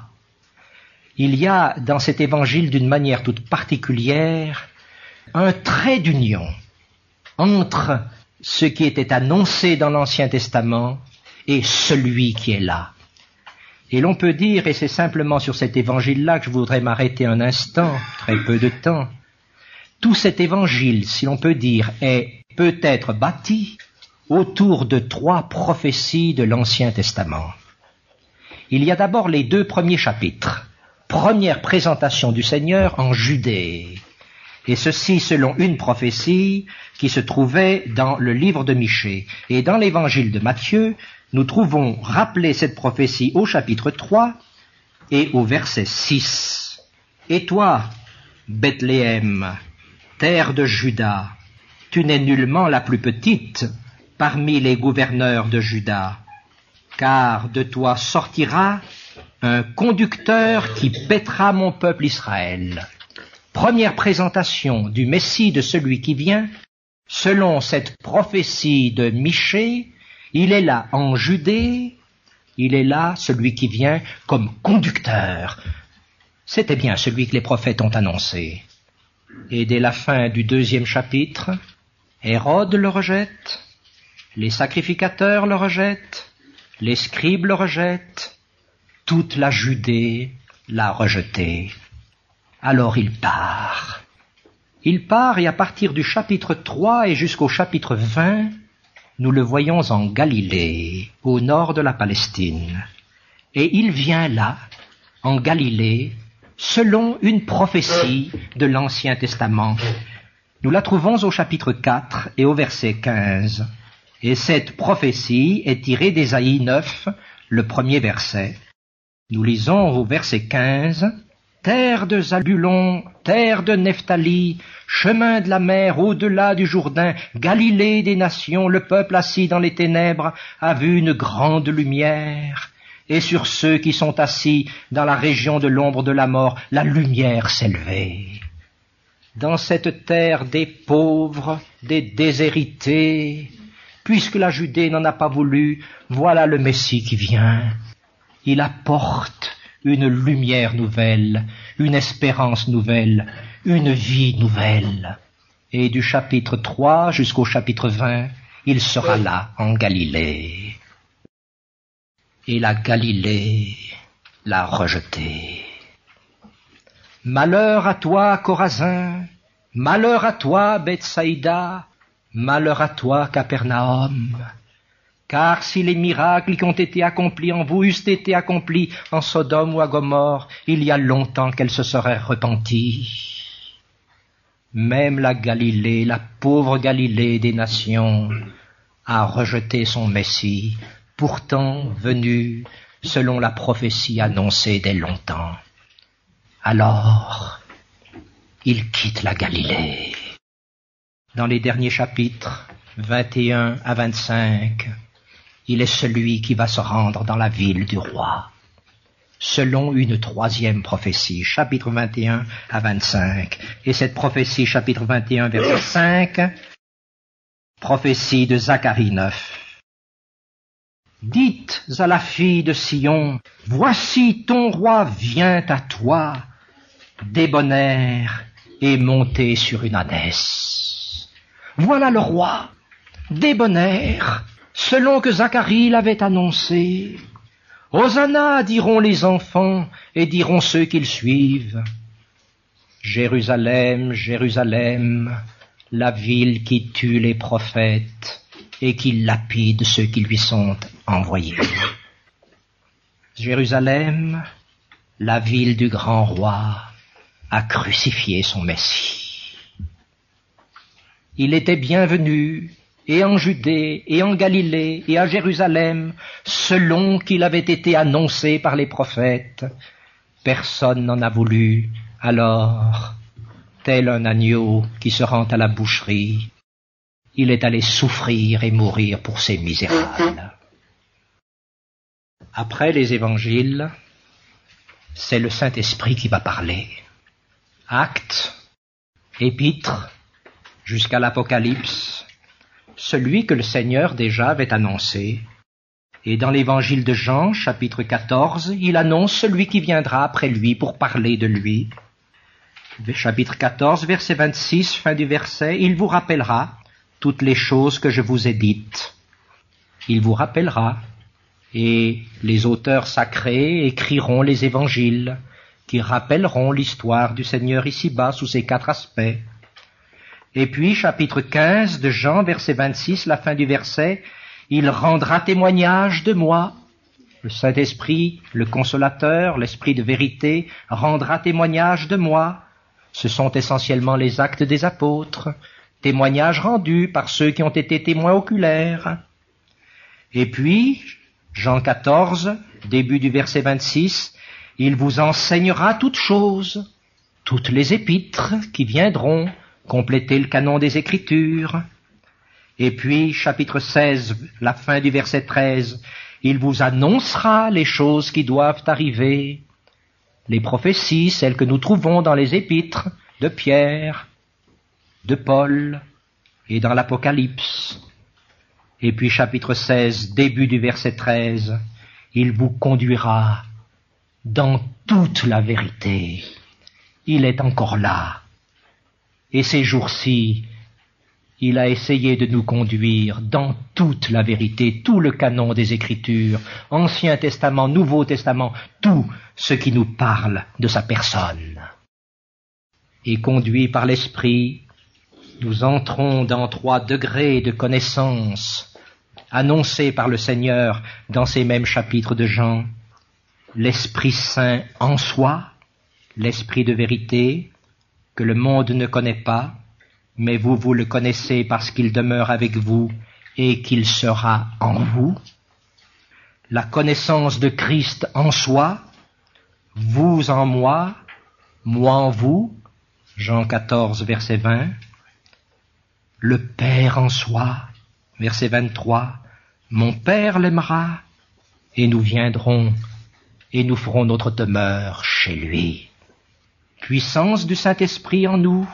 [SPEAKER 1] il y a dans cet évangile d'une manière toute particulière un trait d'union entre ce qui était annoncé dans l'Ancien Testament et celui qui est là. Et l'on peut dire, et c'est simplement sur cet évangile-là que je voudrais m'arrêter un instant, très peu de temps, tout cet évangile, si l'on peut dire, est peut-être bâti autour de trois prophéties de l'Ancien Testament. Il y a d'abord les deux premiers chapitres. Première présentation du Seigneur en Judée. Et ceci selon une prophétie qui se trouvait dans le livre de Michée. Et dans l'évangile de Matthieu, nous trouvons rappelée cette prophétie au chapitre trois et au verset six. Et toi, Bethléem, terre de Juda, tu n'es nullement la plus petite parmi les gouverneurs de Juda, car de toi sortira un conducteur qui paîtra mon peuple Israël. Première présentation du Messie, de celui qui vient. Selon cette prophétie de Michée, il est là en Judée, il est là, celui qui vient, comme conducteur. C'était bien celui que les prophètes ont annoncé. Et dès la fin du deuxième chapitre, Hérode le rejette, les sacrificateurs le rejettent, les scribes le rejettent, toute la Judée l'a rejeté. Alors il part. Il part et à partir du chapitre trois et jusqu'au chapitre vingt, nous le voyons en Galilée, au nord de la Palestine. Et il vient là, en Galilée, selon une prophétie de l'Ancien Testament. Nous la trouvons au chapitre quatre et au verset quinze. Et cette prophétie est tirée d'Ésaïe neuf, le premier verset. Nous lisons au verset quinze, « Terre de Zabulon, terre de Nephtali, chemin de la mer au-delà du Jourdain, Galilée des nations, le peuple assis dans les ténèbres a vu une grande lumière. Et sur ceux qui sont assis dans la région de l'ombre de la mort, la lumière s'est levée. Dans cette terre des pauvres, des déshérités, puisque la Judée n'en a pas voulu, voilà le Messie qui vient. Il apporte une lumière nouvelle, une espérance nouvelle, une vie nouvelle. Et du chapitre trois jusqu'au chapitre vingt, il sera là, en Galilée. Et la Galilée l'a rejeté. Malheur à toi, Chorazin, malheur à toi, Bethsaïda, malheur à toi, Capernaum. Car si les miracles qui ont été accomplis en vous eussent été accomplis en Sodome ou à Gomorrhe, il y a longtemps qu'elle se serait repentie. Même la Galilée, la pauvre Galilée des nations, a rejeté son Messie, pourtant venu selon la prophétie annoncée dès longtemps. Alors, il quitte la Galilée. Dans les derniers chapitres, vingt et un à vingt-cinq, il est celui qui va se rendre dans la ville du roi, selon une troisième prophétie, chapitre vingt et un à vingt-cinq. Et cette prophétie, chapitre vingt et un, verset cinq, prophétie de Zacharie neuf. Dites à la fille de Sion, voici ton roi vient à toi, débonnaire et monté sur une ânesse. Voilà le roi, débonnaire, selon que Zacharie l'avait annoncé. Hosanna, diront les enfants, et diront ceux qui le suivent. Jérusalem, Jérusalem, la ville qui tue les prophètes et qui lapide ceux qui lui sont envoyés. Jérusalem, la ville du grand roi, a crucifié son Messie. Il était bienvenu, et en Judée, et en Galilée, et à Jérusalem, selon qu'il avait été annoncé par les prophètes. Personne n'en a voulu, alors, tel un agneau qui se rend à la boucherie, il est allé souffrir et mourir pour ces misérables. Après les évangiles, c'est le Saint-Esprit qui va parler. Actes, épîtres, jusqu'à l'Apocalypse, celui que le Seigneur déjà avait annoncé. Et dans l'évangile de Jean, chapitre quatorze, il annonce celui qui viendra après lui pour parler de lui. Chapitre quatorze, verset vingt-six, fin du verset, il vous rappellera toutes les choses que je vous ai dites. Il vous rappellera, et les auteurs sacrés écriront les évangiles, qui rappelleront l'histoire du Seigneur ici-bas sous ses quatre aspects. Et puis, chapitre quinze de Jean, verset vingt-six, la fin du verset, il rendra témoignage de moi. Le Saint-Esprit, le Consolateur, l'Esprit de vérité, rendra témoignage de moi. Ce sont essentiellement les actes des apôtres, témoignages rendus par ceux qui ont été témoins oculaires. Et puis, Jean quatorze, début du verset vingt-six, il vous enseignera toutes choses, toutes les épîtres qui viendront compléter le canon des Écritures. Et puis, chapitre seize, la fin du verset treize, il vous annoncera les choses qui doivent arriver, les prophéties, celles que nous trouvons dans les épîtres de Pierre, de Paul et dans l'Apocalypse. Et puis, chapitre seize, début du verset treize, il vous conduira dans toute la vérité. Il est encore là. Et ces jours-ci, il a essayé de nous conduire dans toute la vérité, tout le canon des Écritures, Ancien Testament, Nouveau Testament, tout ce qui nous parle de sa personne. Et conduits par l'Esprit, nous entrons dans trois degrés de connaissance annoncés par le Seigneur dans ces mêmes chapitres de Jean. L'Esprit Saint en soi, l'Esprit de vérité, que le monde ne connaît pas, mais vous, vous le connaissez parce qu'il demeure avec vous et qu'il sera en vous. La connaissance de Christ en soi, vous en moi, moi en vous, Jean quatorze, verset vingt. Le Père en soi, verset vingt-trois, mon Père l'aimera, et nous viendrons, et nous ferons notre demeure chez lui. Puissance du Saint-Esprit en nous,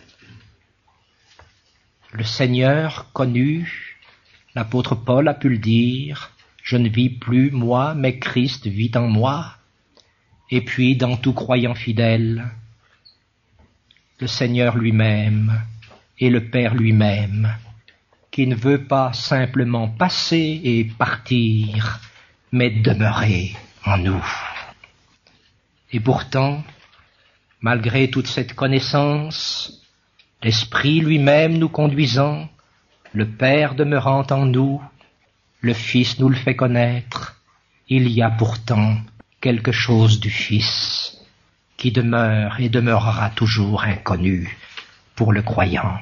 [SPEAKER 1] le Seigneur connu, l'apôtre Paul a pu le dire, je ne vis plus moi, mais Christ vit en moi. Et puis, dans tout croyant fidèle, le Seigneur lui-même et le Père lui-même, qui ne veut pas simplement passer et partir, mais demeurer en nous. Et pourtant, malgré toute cette connaissance, l'Esprit lui-même nous conduisant, le Père demeurant en nous, le Fils nous le fait connaître, il y a pourtant quelque chose du Fils qui demeure et demeurera toujours inconnu pour le croyant.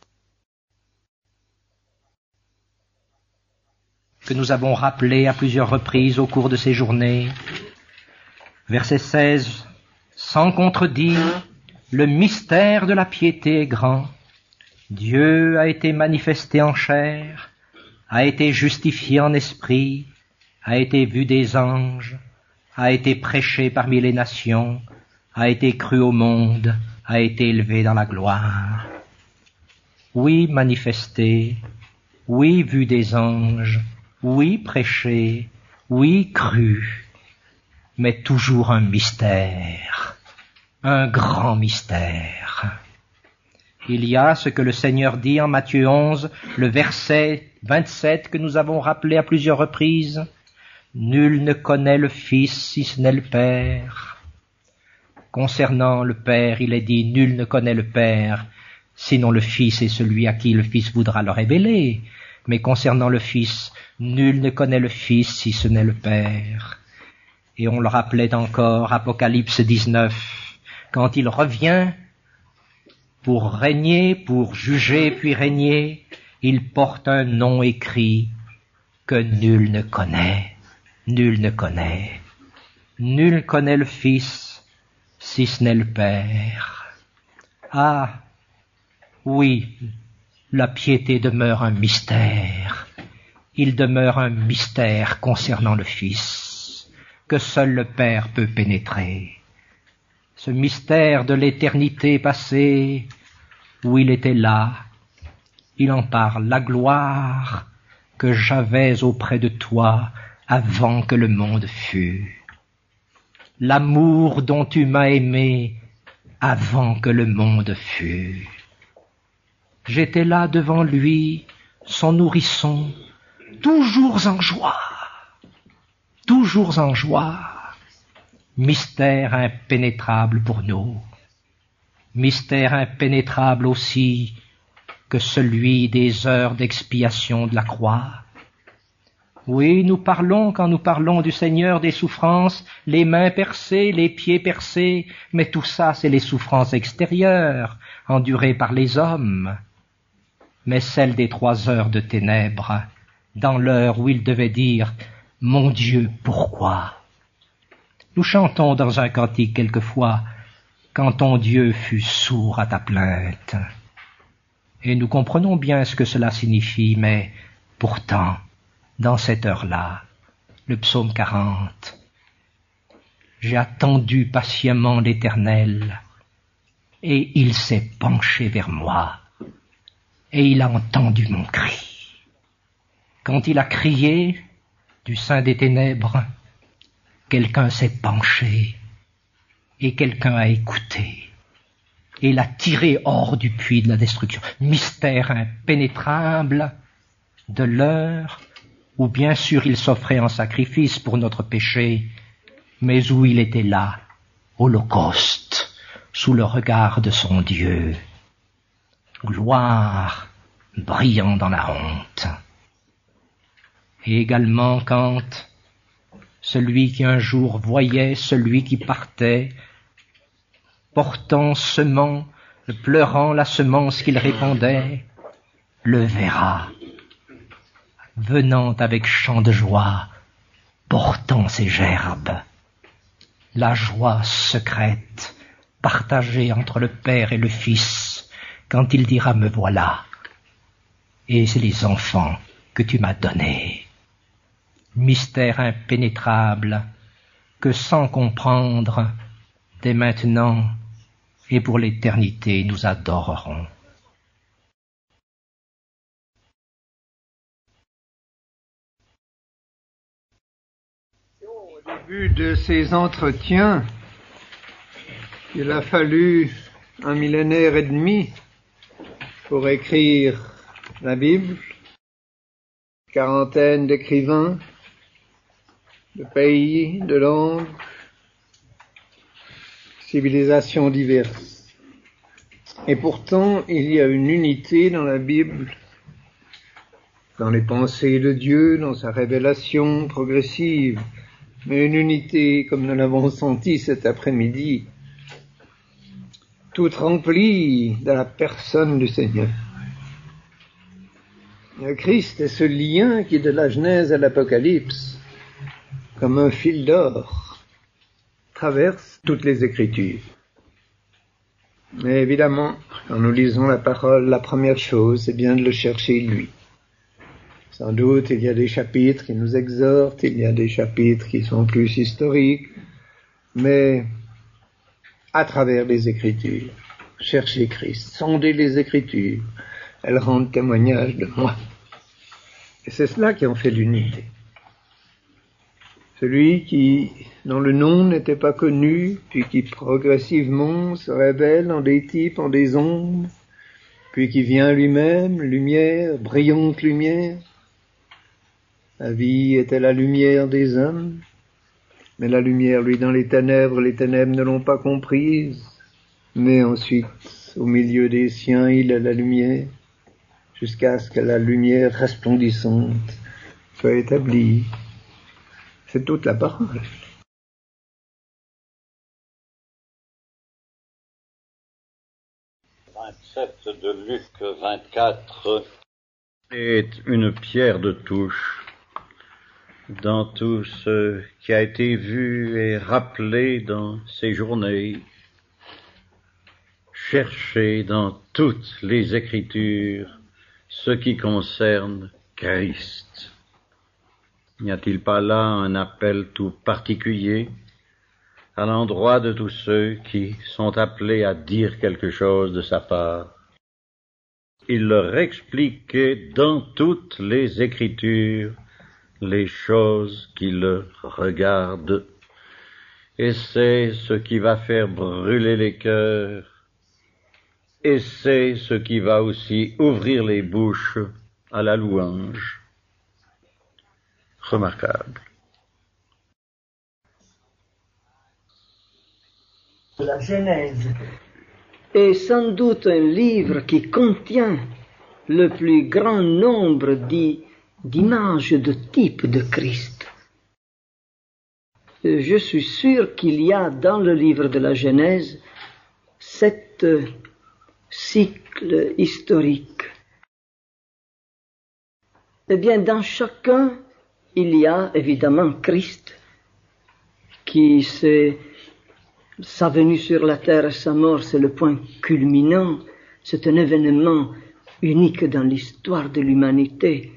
[SPEAKER 1] Que nous avons rappelé à plusieurs reprises au cours de ces journées. Verset seize, sans contredire, le mystère de la piété est grand. Dieu a été manifesté en chair, a été justifié en esprit, a été vu des anges, a été prêché parmi les nations, a été cru au monde, a été élevé dans la gloire. Oui, manifesté, oui, vu des anges, oui, prêché, oui, cru, mais toujours un mystère, un grand mystère. Il y a ce que le Seigneur dit en Matthieu onze, le verset vingt-sept que nous avons rappelé à plusieurs reprises. Nul ne connaît le Fils si ce n'est le Père. Concernant le Père, il est dit, nul ne connaît le Père, sinon le Fils et celui à qui le Fils voudra le révéler. Mais concernant le Fils, nul ne connaît le Fils si ce n'est le Père. Et on le rappelait encore, Apocalypse dix-neuf, quand il revient pour régner, pour juger puis régner, il porte un nom écrit que nul ne connaît, nul ne connaît. Nul connaît le Fils si ce n'est le Père. Ah, oui, la piété demeure un mystère. Il demeure un mystère concernant le Fils, que seul le Père peut pénétrer. Ce mystère de l'éternité passée, où il était là, il en parle, la gloire que j'avais auprès de toi avant que le monde fût. L'amour dont tu m'as aimé avant que le monde fût. J'étais là devant lui, son nourrisson, toujours en joie, toujours en joie. Mystère impénétrable pour nous, mystère impénétrable aussi que celui des heures d'expiation de la croix. Oui, nous parlons, quand nous parlons du Seigneur, des souffrances, les mains percées, les pieds percés, mais tout ça, c'est les souffrances extérieures, endurées par les hommes. Mais celles des trois heures de ténèbres, dans l'heure où il devait dire « Mon Dieu, pourquoi ?» Nous chantons dans un cantique quelquefois « Quand ton Dieu fut sourd à ta plainte ». Et nous comprenons bien ce que cela signifie, mais pourtant, dans cette heure-là, le psaume quarante, j'ai attendu patiemment l'Éternel, et il s'est penché vers moi, et il a entendu mon cri. Quand il a crié du sein des ténèbres, quelqu'un s'est penché, et quelqu'un a écouté. et l'a tiré hors du puits de la destruction. Mystère impénétrable de l'heure où bien sûr il s'offrait en sacrifice pour notre péché, mais où il était là, holocauste, sous le regard de son Dieu. Gloire brillant dans la honte. Et également quand celui qui un jour voyait celui qui partait, portant, semant, pleurant la semence qu'il répandait, le verra, venant avec chant de joie, portant ses gerbes. La joie secrète, partagée entre le Père et le Fils, quand il dira « Me voilà », et c'est les enfants que tu m'as donnés. Mystère impénétrable que sans comprendre, dès maintenant et pour l'éternité nous adorerons.
[SPEAKER 2] Au début de ces entretiens, il a fallu un millénaire et demi pour écrire la Bible, quarantaine d'écrivains, de pays, de langues, civilisations diverses. Et pourtant, il y a une unité dans la Bible, dans les pensées de Dieu, dans sa révélation progressive, mais une unité, comme nous l'avons senti cet après-midi, toute remplie de la personne du Seigneur. Le Christ est ce lien qui, de la Genèse à l'Apocalypse, comme un fil d'or, traverse toutes les Écritures. Mais évidemment, quand nous lisons la parole, la première chose, c'est bien de le chercher lui. Sans doute, il y a des chapitres qui nous exhortent, il y a des chapitres qui sont plus historiques, mais à travers les Écritures, chercher Christ, sonder les Écritures, elles rendent témoignage de moi. Et c'est cela qui en fait l'unité. Celui qui, dont le nom n'était pas connu, puis qui progressivement se révèle en des types, en des ombres, puis qui vient lui-même, lumière, brillante lumière. La vie était la lumière des hommes, mais la lumière, lui, dans les ténèbres, les ténèbres ne l'ont pas comprise, mais ensuite, au milieu des siens, il est la lumière, jusqu'à ce que la lumière resplendissante soit établie. C'est toute la parole.
[SPEAKER 3] vingt-sept de Luc vingt-quatre est une pierre de touche dans tout ce qui a été vu et rappelé dans ces journées. Cherchez dans toutes les Écritures ce qui concerne Christ. N'y a-t-il pas là un appel tout particulier à l'endroit de tous ceux qui sont appelés à dire quelque chose de sa part? Il leur expliquait dans toutes les Écritures les choses qui le regardent, et c'est ce qui va faire brûler les cœurs, et c'est ce qui va aussi ouvrir les bouches à la louange. Remarquable.
[SPEAKER 4] La Genèse est sans doute un livre qui contient le plus grand nombre d'images, de types de Christ. Je suis sûr qu'il y a dans le livre de la Genèse sept cycles historiques. Eh bien, dans chacun, il y a évidemment Christ, qui c'est sa venue sur la terre et sa mort, c'est le point culminant, c'est un événement unique dans l'histoire de l'humanité.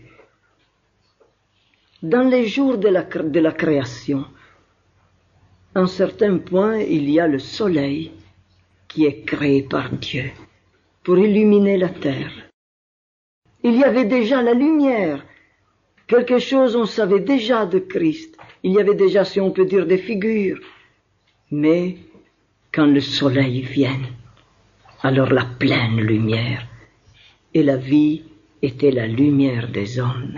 [SPEAKER 4] Dans les jours de la, de la création, à un certain point, il y a le soleil qui est créé par Dieu pour illuminer la terre. Il y avait déjà la lumière, quelque chose on savait déjà de Christ. Il y avait déjà, si on peut dire, des figures. Mais quand le soleil vient, alors la pleine lumière, et la vie était la lumière des hommes.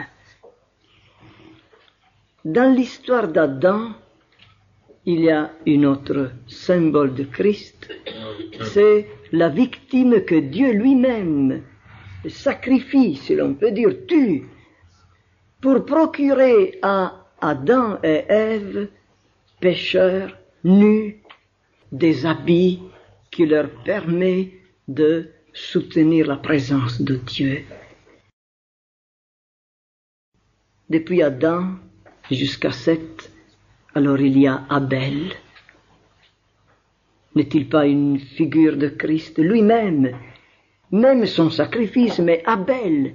[SPEAKER 4] Dans l'histoire d'Adam, il y a un autre symbole de Christ, c'est la victime que Dieu lui-même sacrifie, si l'on peut dire, tue, pour procurer à Adam et Ève, pécheurs, nus, des habits qui leur permettent de soutenir la présence de Dieu. Depuis Adam jusqu'à Seth, alors il y a Abel. N'est-il pas une figure de Christ lui-même, même son sacrifice, mais Abel?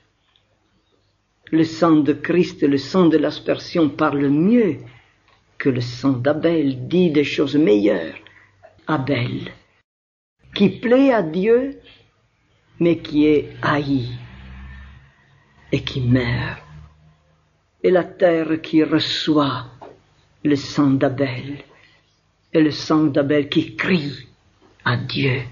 [SPEAKER 4] Le sang de Christ, le sang de l'aspersion parle mieux que le sang d'Abel, dit des choses meilleures. Abel, qui plaît à Dieu, mais qui est haï et qui meurt. Et la terre qui reçoit le sang d'Abel, et le sang d'Abel qui crie à Dieu.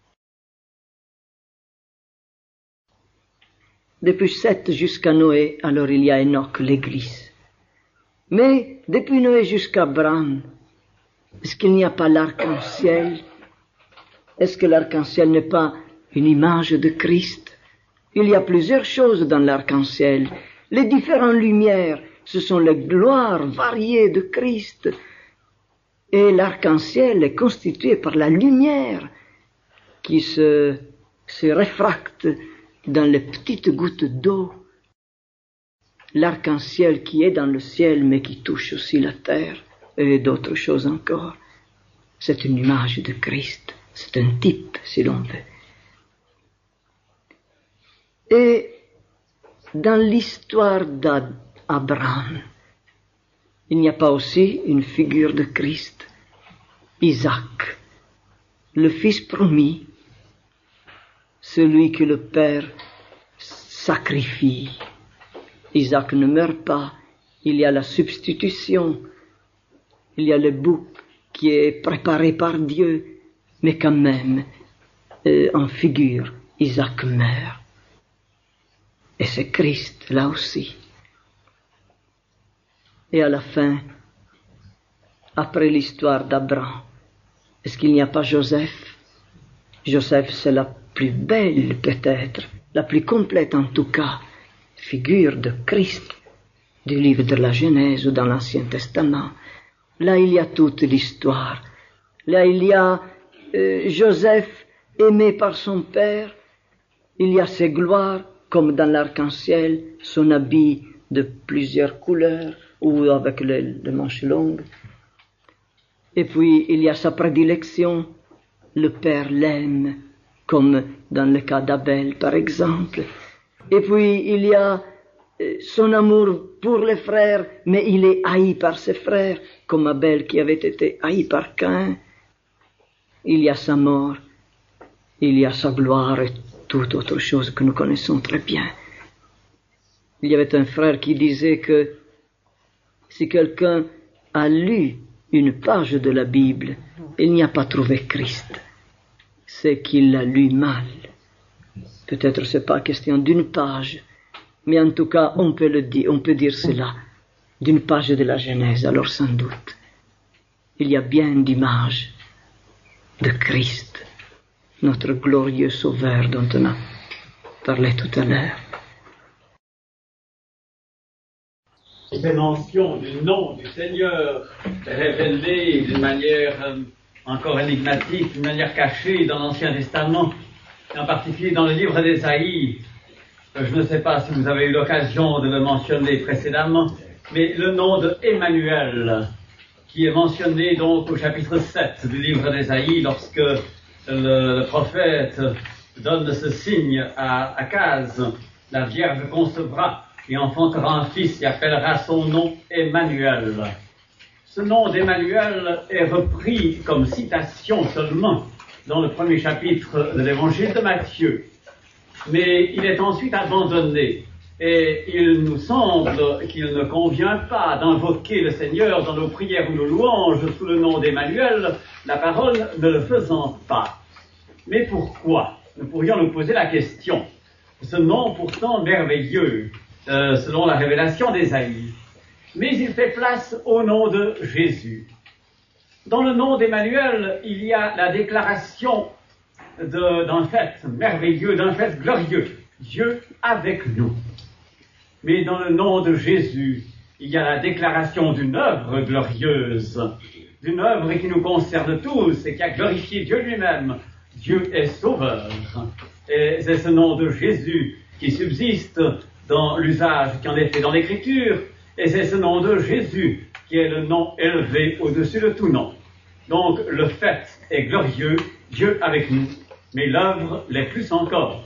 [SPEAKER 4] Depuis Seth jusqu'à Noé, alors il y a Enoch, l'Église. Mais depuis Noé jusqu'à Abraham, est-ce qu'il n'y a pas l'arc-en-ciel? Est-ce que l'arc-en-ciel n'est pas une image de Christ? Il y a plusieurs choses dans l'arc-en-ciel. Les différentes lumières, ce sont les gloires variées de Christ. Et l'arc-en-ciel est constitué par la lumière qui se, se réfracte dans les petites gouttes d'eau. L'arc-en-ciel qui est dans le ciel mais qui touche aussi la terre et d'autres choses encore. C'est une image de Christ. C'est un type, si l'on veut. Et dans l'histoire d'Abraham, il n'y a pas aussi une figure de Christ? Isaac, le fils promis, celui que le Père sacrifie. Isaac ne meurt pas, il y a la substitution, il y a le bouc qui est préparé par Dieu, mais quand même, euh, en figure, Isaac meurt. Et c'est Christ, là aussi. Et à la fin, après l'histoire d'Abraham, est-ce qu'il n'y a pas Joseph? Joseph, c'est la plus belle peut-être, la plus complète en tout cas, figure de Christ, du livre de la Genèse ou dans l'Ancien Testament. Là, il y a toute l'histoire. Là, il y a euh, Joseph aimé par son père. Il y a ses gloires, comme dans l'arc-en-ciel, son habit de plusieurs couleurs ou avec les, les manches longues. Et puis, il y a sa prédilection. Le père l'aime, comme dans le cas d'Abel, par exemple. Et puis, il y a son amour pour les frères, mais il est haï par ses frères, comme Abel qui avait été haï par Caïn. Il y a sa mort, il y a sa gloire et toute autre chose que nous connaissons très bien. Il y avait un frère qui disait que si quelqu'un a lu une page de la Bible, il n'y a pas trouvé Christ. C'est qu'il l'a lu mal. Peut-être c'est pas question d'une page, mais en tout cas, on peut le dire, on peut dire cela d'une page de la Genèse, alors sans doute. Il y a bien d'images de Christ, notre glorieux Sauveur dont on a parlé tout à l'heure.
[SPEAKER 5] Ces mentions du nom du Seigneur révélées d'une manière euh, encore énigmatique, d'une manière cachée dans l'Ancien Testament, en particulier dans le livre d'Ésaïe. Je ne sais pas si vous avez eu l'occasion de le mentionner précédemment, mais le nom de Emmanuel, qui est mentionné donc au chapitre sept du livre d'Ésaïe, lorsque le, le prophète donne ce signe à Akaz, la Vierge concevra et enfantera un fils et appellera son nom Emmanuel. Ce nom d'Emmanuel est repris comme citation seulement dans le premier chapitre de l'évangile de Matthieu. Mais il est ensuite abandonné et il nous semble qu'il ne convient pas d'invoquer le Seigneur dans nos prières ou nos louanges sous le nom d'Emmanuel, la parole ne le faisant pas. Mais pourquoi? Nous pourrions nous poser la question. Ce nom pourtant merveilleux, euh, selon la révélation d'Ésaïe. Mais il fait place au nom de Jésus. Dans le nom d'Emmanuel, il y a la déclaration de, d'un fait merveilleux, d'un fait glorieux. Dieu avec nous. Mais dans le nom de Jésus, il y a la déclaration d'une œuvre glorieuse, d'une œuvre qui nous concerne tous et qui a glorifié Dieu lui-même. Dieu est sauveur. Et c'est ce nom de Jésus qui subsiste dans l'usage qui en est fait dans l'Écriture. Et c'est ce nom de Jésus qui est le nom élevé au-dessus de tout nom. Donc le fait est glorieux, Dieu avec nous, mais l'œuvre l'est plus encore.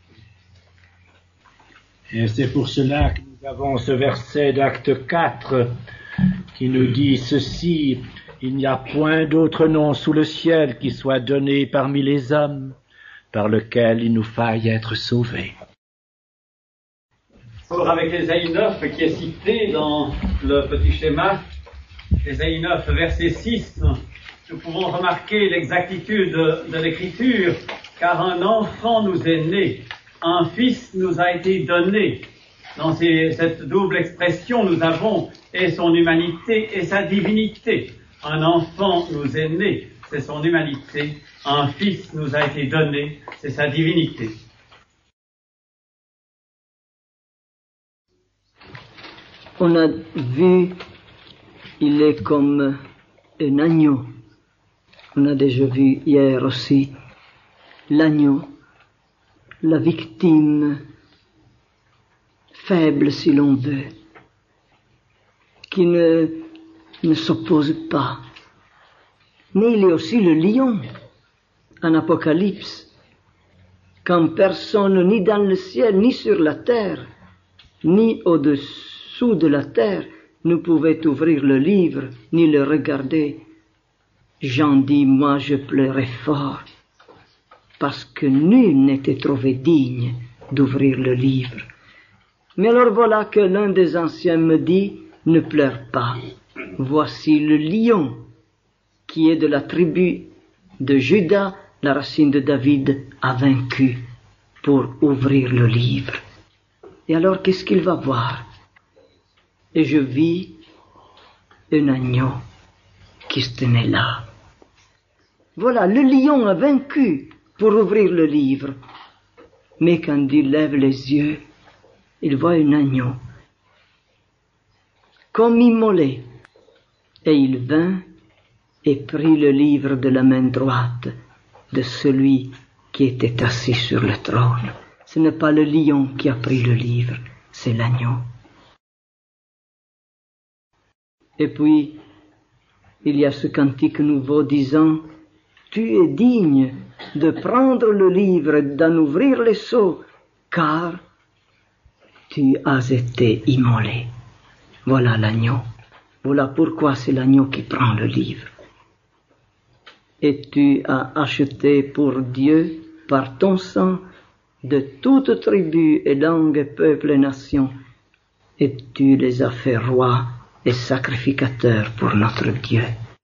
[SPEAKER 1] Et c'est pour cela que nous avons ce verset d'Acte quatre qui nous dit ceci: il n'y a point d'autre nom sous le ciel qui soit donné parmi les hommes par lequel il nous faille être sauvés.
[SPEAKER 5] Or, avec Ésaïe neuf qui est cité dans le petit schéma, Ésaïe neuf, verset six, nous pouvons remarquer l'exactitude de l'Écriture, car un enfant nous est né, un fils nous a été donné. Dans ces, cette double expression, nous avons et son humanité et sa divinité. Un enfant nous est né, c'est son humanité. Un fils nous a été donné, c'est sa divinité.
[SPEAKER 4] On a vu, il est comme un agneau. On a déjà vu hier aussi l'agneau, la victime faible si l'on veut, qui ne, ne s'oppose pas. Mais il est aussi le lion en Apocalypse, quand personne ni dans le ciel, ni sur la terre, ni au-dessous de la terre ne pouvait ouvrir le livre, ni le regarder. Jean dit, moi je pleurais fort, parce que nul n'était trouvé digne d'ouvrir le livre. Mais alors voilà que l'un des anciens me dit, ne pleure pas, voici le lion qui est de la tribu de Juda, la racine de David, a vaincu pour ouvrir le livre. Et alors qu'est-ce qu'il va voir? Et je vis un agneau qui se tenait là. Voilà, le lion a vaincu pour ouvrir le livre. Mais quand il lève les yeux, il voit un agneau comme immolé. Et il vint et prit le livre de la main droite de celui qui était assis sur le trône. Ce n'est pas le lion qui a pris le livre, c'est l'agneau. Et puis, il y a ce cantique nouveau disant, tu es digne de prendre le livre et d'en ouvrir les sceaux, car tu as été immolé. Voilà l'agneau. Voilà pourquoi c'est l'agneau qui prend le livre. Et tu as acheté pour Dieu, par ton sang, de toute tribu et langue, peuple et nation, et tu les as fait rois et sacrificateurs pour notre Dieu.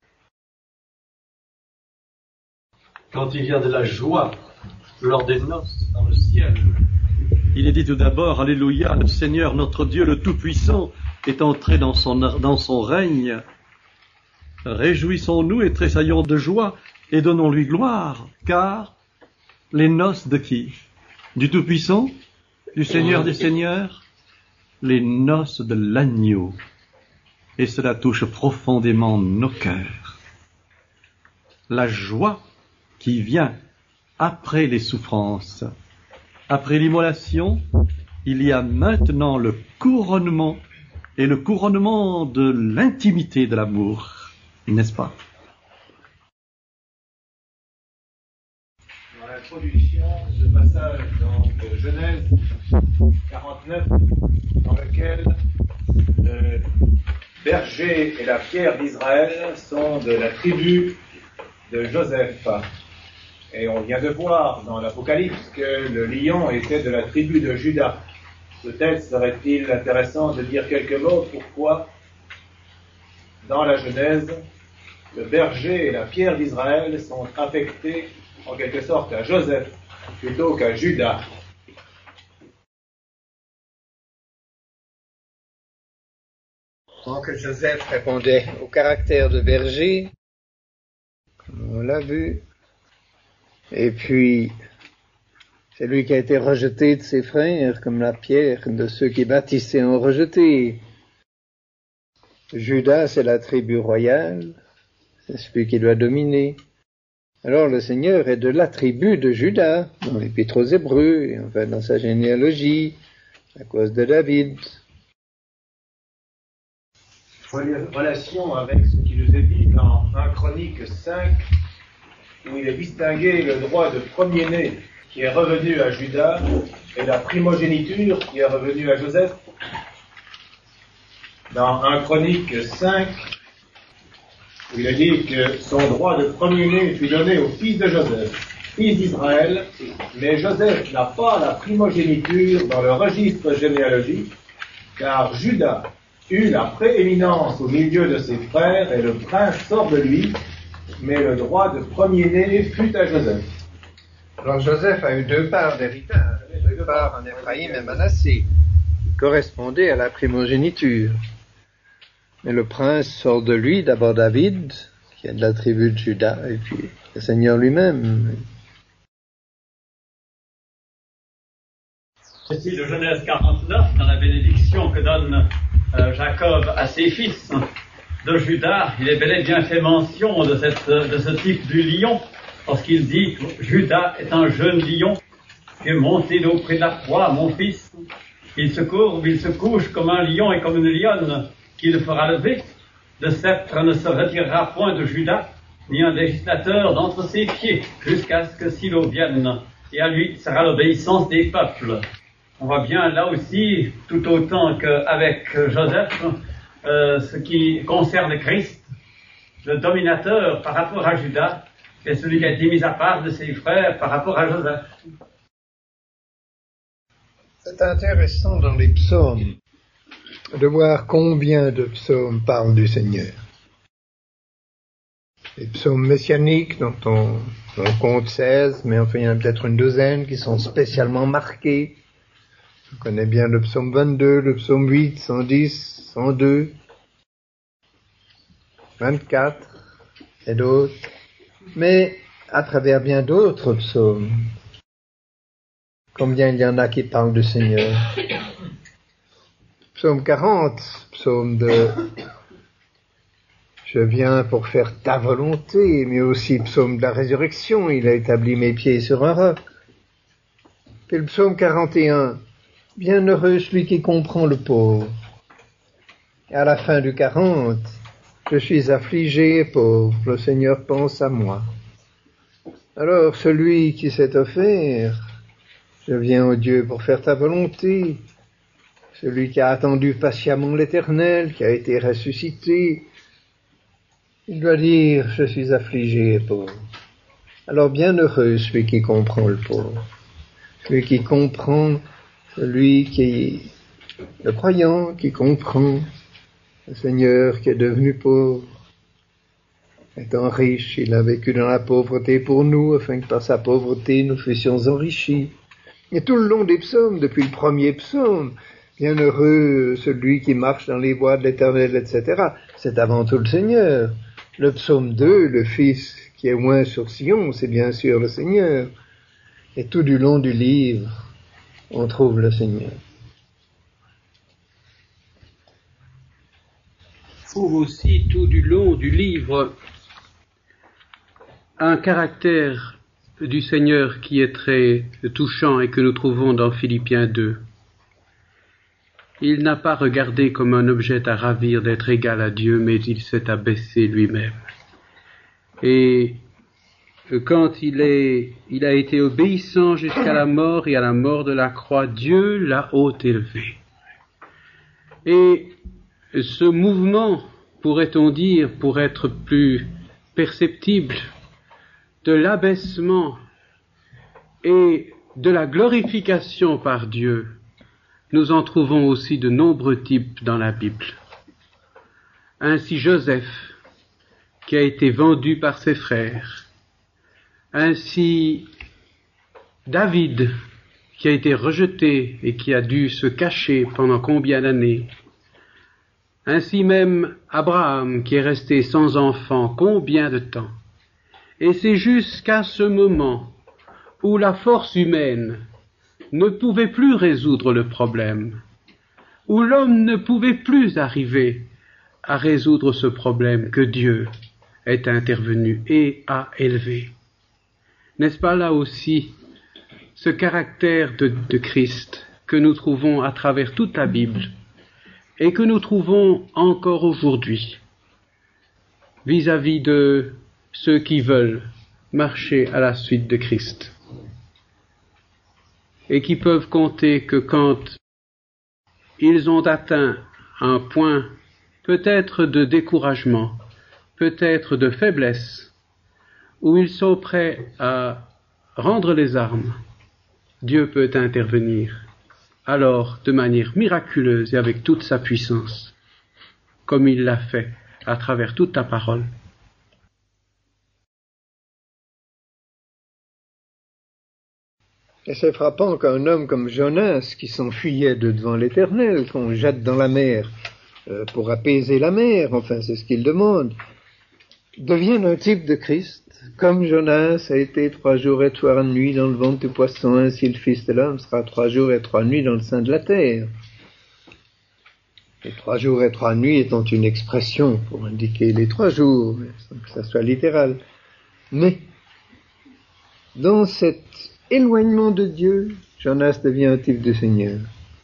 [SPEAKER 6] Quand il y a de la joie lors des noces dans le ciel, il est dit tout d'abord, Alléluia, le Seigneur notre Dieu, le Tout-Puissant, est entré dans son, dans son règne. Réjouissons-nous et tressaillons de joie et donnons-lui gloire, car les noces de qui? Du Tout-Puissant? Du Seigneur des Seigneurs? Les noces de l'agneau. Et cela touche profondément nos cœurs. La joie qui vient après les souffrances. Après l'immolation, il y a maintenant le couronnement, et le couronnement de l'intimité de l'amour, n'est-ce pas?
[SPEAKER 7] Dans l'introduction, ce passage dans de Genèse quarante-neuf, dans lequel le berger et la pierre d'Israël sont de la tribu de Joseph. Et on vient de voir dans l'Apocalypse que le lion était de la tribu de Juda. Peut-être serait-il intéressant de dire quelques mots pourquoi, dans la Genèse, le berger et la pierre d'Israël sont affectés en quelque sorte à Joseph plutôt qu'à Judas.
[SPEAKER 2] Que Joseph répondait au caractère de berger, comme on l'a vu, et puis c'est lui qui a été rejeté de ses frères, comme la pierre de ceux qui bâtissaient ont rejeté. Judas, c'est la tribu royale, c'est celui qui doit dominer. Alors le Seigneur est de la tribu de Judas, dans l'Épître aux Hébreux, et enfin dans sa généalogie, à cause de David.
[SPEAKER 7] Relation avec ce qui nous est dit dans un Chronique cinq, où il est distingué le droit de premier-né qui est revenu à Judas et la primogéniture qui est revenue à Joseph. Dans un Chronique cinq, où il est dit que son droit de premier-né fut donné au fils de Joseph, fils d'Israël, mais Joseph n'a pas la primogéniture dans le registre généalogique, car Judas eut la prééminence au milieu de ses frères, et le prince sort de lui, mais le droit de premier-né fut à Joseph.
[SPEAKER 2] Alors Joseph a eu deux parts d'héritage, deux parts en Éphraïm et Manassé, qui correspondaient à la primogéniture. Mais le prince sort de lui, d'abord David, qui est de la tribu de Juda, et puis le Seigneur lui-même.
[SPEAKER 5] Ceci de Genèse quarante-neuf, dans la bénédiction que donne euh, Jacob à ses fils de Juda, il est bel et bien fait mention de, cette, de ce type du lion, lorsqu'il dit « Juda est un jeune lion qui est monté d'auprès de la proie, mon fils. Il se courbe, il se couche comme un lion et comme une lionne qu'il fera lever. Le sceptre ne se retirera point de Juda, ni un législateur d'entre ses pieds, jusqu'à ce que Silo vienne, et à lui sera l'obéissance des peuples. » On voit bien là aussi, tout autant qu'avec Joseph, euh, ce qui concerne Christ, le dominateur par rapport à Judas, est celui qui a été mis à part de ses frères par rapport à Joseph.
[SPEAKER 2] C'est intéressant dans les psaumes de voir combien de psaumes parlent du Seigneur. Les psaumes messianiques, dont on, on compte seize, mais enfin il y en a peut-être une douzaine qui sont spécialement marqués. On connaît bien le psaume vingt-deux, le psaume huit, cent dix, cent deux, vingt-quatre et d'autres. Mais à travers bien d'autres psaumes, combien il y en a qui parlent du Seigneur. Psaume quarante, psaume de « Je viens pour faire ta volonté », mais aussi psaume de la résurrection, « Il a établi mes pieds sur un roc ». Puis le psaume quarante et un, « Bienheureux celui qui comprend le pauvre ». Et à la fin du quarante, « Je suis affligé et pauvre, le Seigneur pense à moi ». Alors celui qui s'est offert, « Je viens au Dieu pour faire ta volonté », celui qui a attendu patiemment l'Éternel, qui a été ressuscité, il doit dire, je suis affligé et pauvre. Alors bienheureux celui qui comprend le pauvre, celui qui comprend, celui qui est le croyant, qui comprend le Seigneur qui est devenu pauvre. Étant riche, il a vécu dans la pauvreté pour nous, afin que par sa pauvreté nous fussions enrichis. Et tout le long des psaumes, depuis le premier psaume, bienheureux celui qui marche dans les voies de l'Éternel, et cetera. C'est avant tout le Seigneur. Le psaume deux, le Fils qui est loin sur Sion, c'est bien sûr le Seigneur. Et tout du long du livre, on trouve le Seigneur.
[SPEAKER 8] On trouve aussi tout du long du livre un caractère du Seigneur qui est très touchant et que nous trouvons dans Philippiens deux. Il n'a pas regardé comme un objet à ravir d'être égal à Dieu, mais il s'est abaissé lui-même. Et quand il est, il a été obéissant jusqu'à la mort et à la mort de la croix, Dieu l'a haut élevé. Et ce mouvement, pourrait-on dire, pour être plus perceptible, de l'abaissement et de la glorification par Dieu, nous en trouvons aussi de nombreux types dans la Bible. Ainsi Joseph, qui a été vendu par ses frères. Ainsi, David, qui a été rejeté et qui a dû se cacher pendant combien d'années, ainsi même Abraham, qui est resté sans enfant combien de temps. Et c'est jusqu'à ce moment où la force humaine ne pouvait plus résoudre le problème, où l'homme ne pouvait plus arriver à résoudre ce problème, que Dieu est intervenu et a élevé. N'est-ce pas là aussi ce caractère de, de Christ que nous trouvons à travers toute la Bible et que nous trouvons encore aujourd'hui vis-à-vis de ceux qui veulent marcher à la suite de Christ et qui peuvent compter que quand ils ont atteint un point peut-être de découragement, peut-être de faiblesse, où ils sont prêts à rendre les armes, Dieu peut intervenir, alors de manière miraculeuse et avec toute sa puissance, comme il l'a fait à travers toute ta parole.
[SPEAKER 2] Et c'est frappant qu'un homme comme Jonas, qui s'enfuyait de devant l'Éternel, qu'on jette dans la mer euh, pour apaiser la mer, enfin c'est ce qu'il demande, devienne un type de Christ. Comme Jonas a été trois jours et trois nuits dans le ventre du poisson, ainsi le Fils de l'homme sera trois jours et trois nuits dans le sein de la terre. Et trois jours et trois nuits étant une expression pour indiquer les trois jours, sans que ça soit littéral. Mais, dans cet éloignement de Dieu, Jonas devient un type de Seigneur.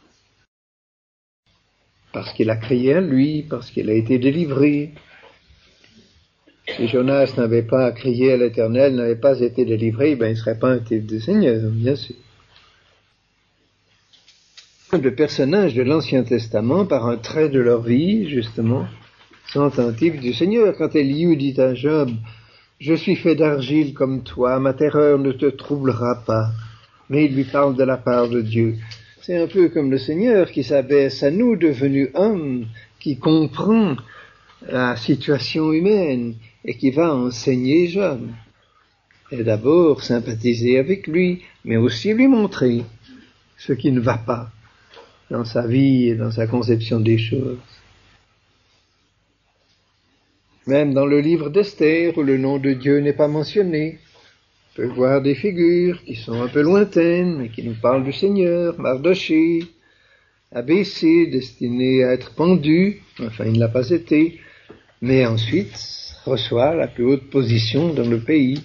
[SPEAKER 2] Parce qu'il a crié à lui, parce qu'il a été délivré. Si Jonas n'avait pas crié à l'Éternel, n'avait pas été délivré, ben il ne serait pas un type de Seigneur, bien sûr. Les personnages de l'Ancien Testament, par un trait de leur vie, justement, sont un type du Seigneur. Quand Élihu dit à Job, « Je suis fait d'argile comme toi, ma terreur ne te troublera pas. » Mais il lui parle de la part de Dieu. C'est un peu comme le Seigneur qui s'abaisse à nous, devenu homme, qui comprend la situation humaine et qui va enseigner Job. Et d'abord sympathiser avec lui, mais aussi lui montrer ce qui ne va pas dans sa vie et dans sa conception des choses. Même dans le livre d'Esther, où le nom de Dieu n'est pas mentionné, on peut voir des figures qui sont un peu lointaines, mais qui nous parlent du Seigneur. Mardoché, abaissé, destiné à être pendu, enfin il ne l'a pas été, mais ensuite reçoit la plus haute position dans le pays.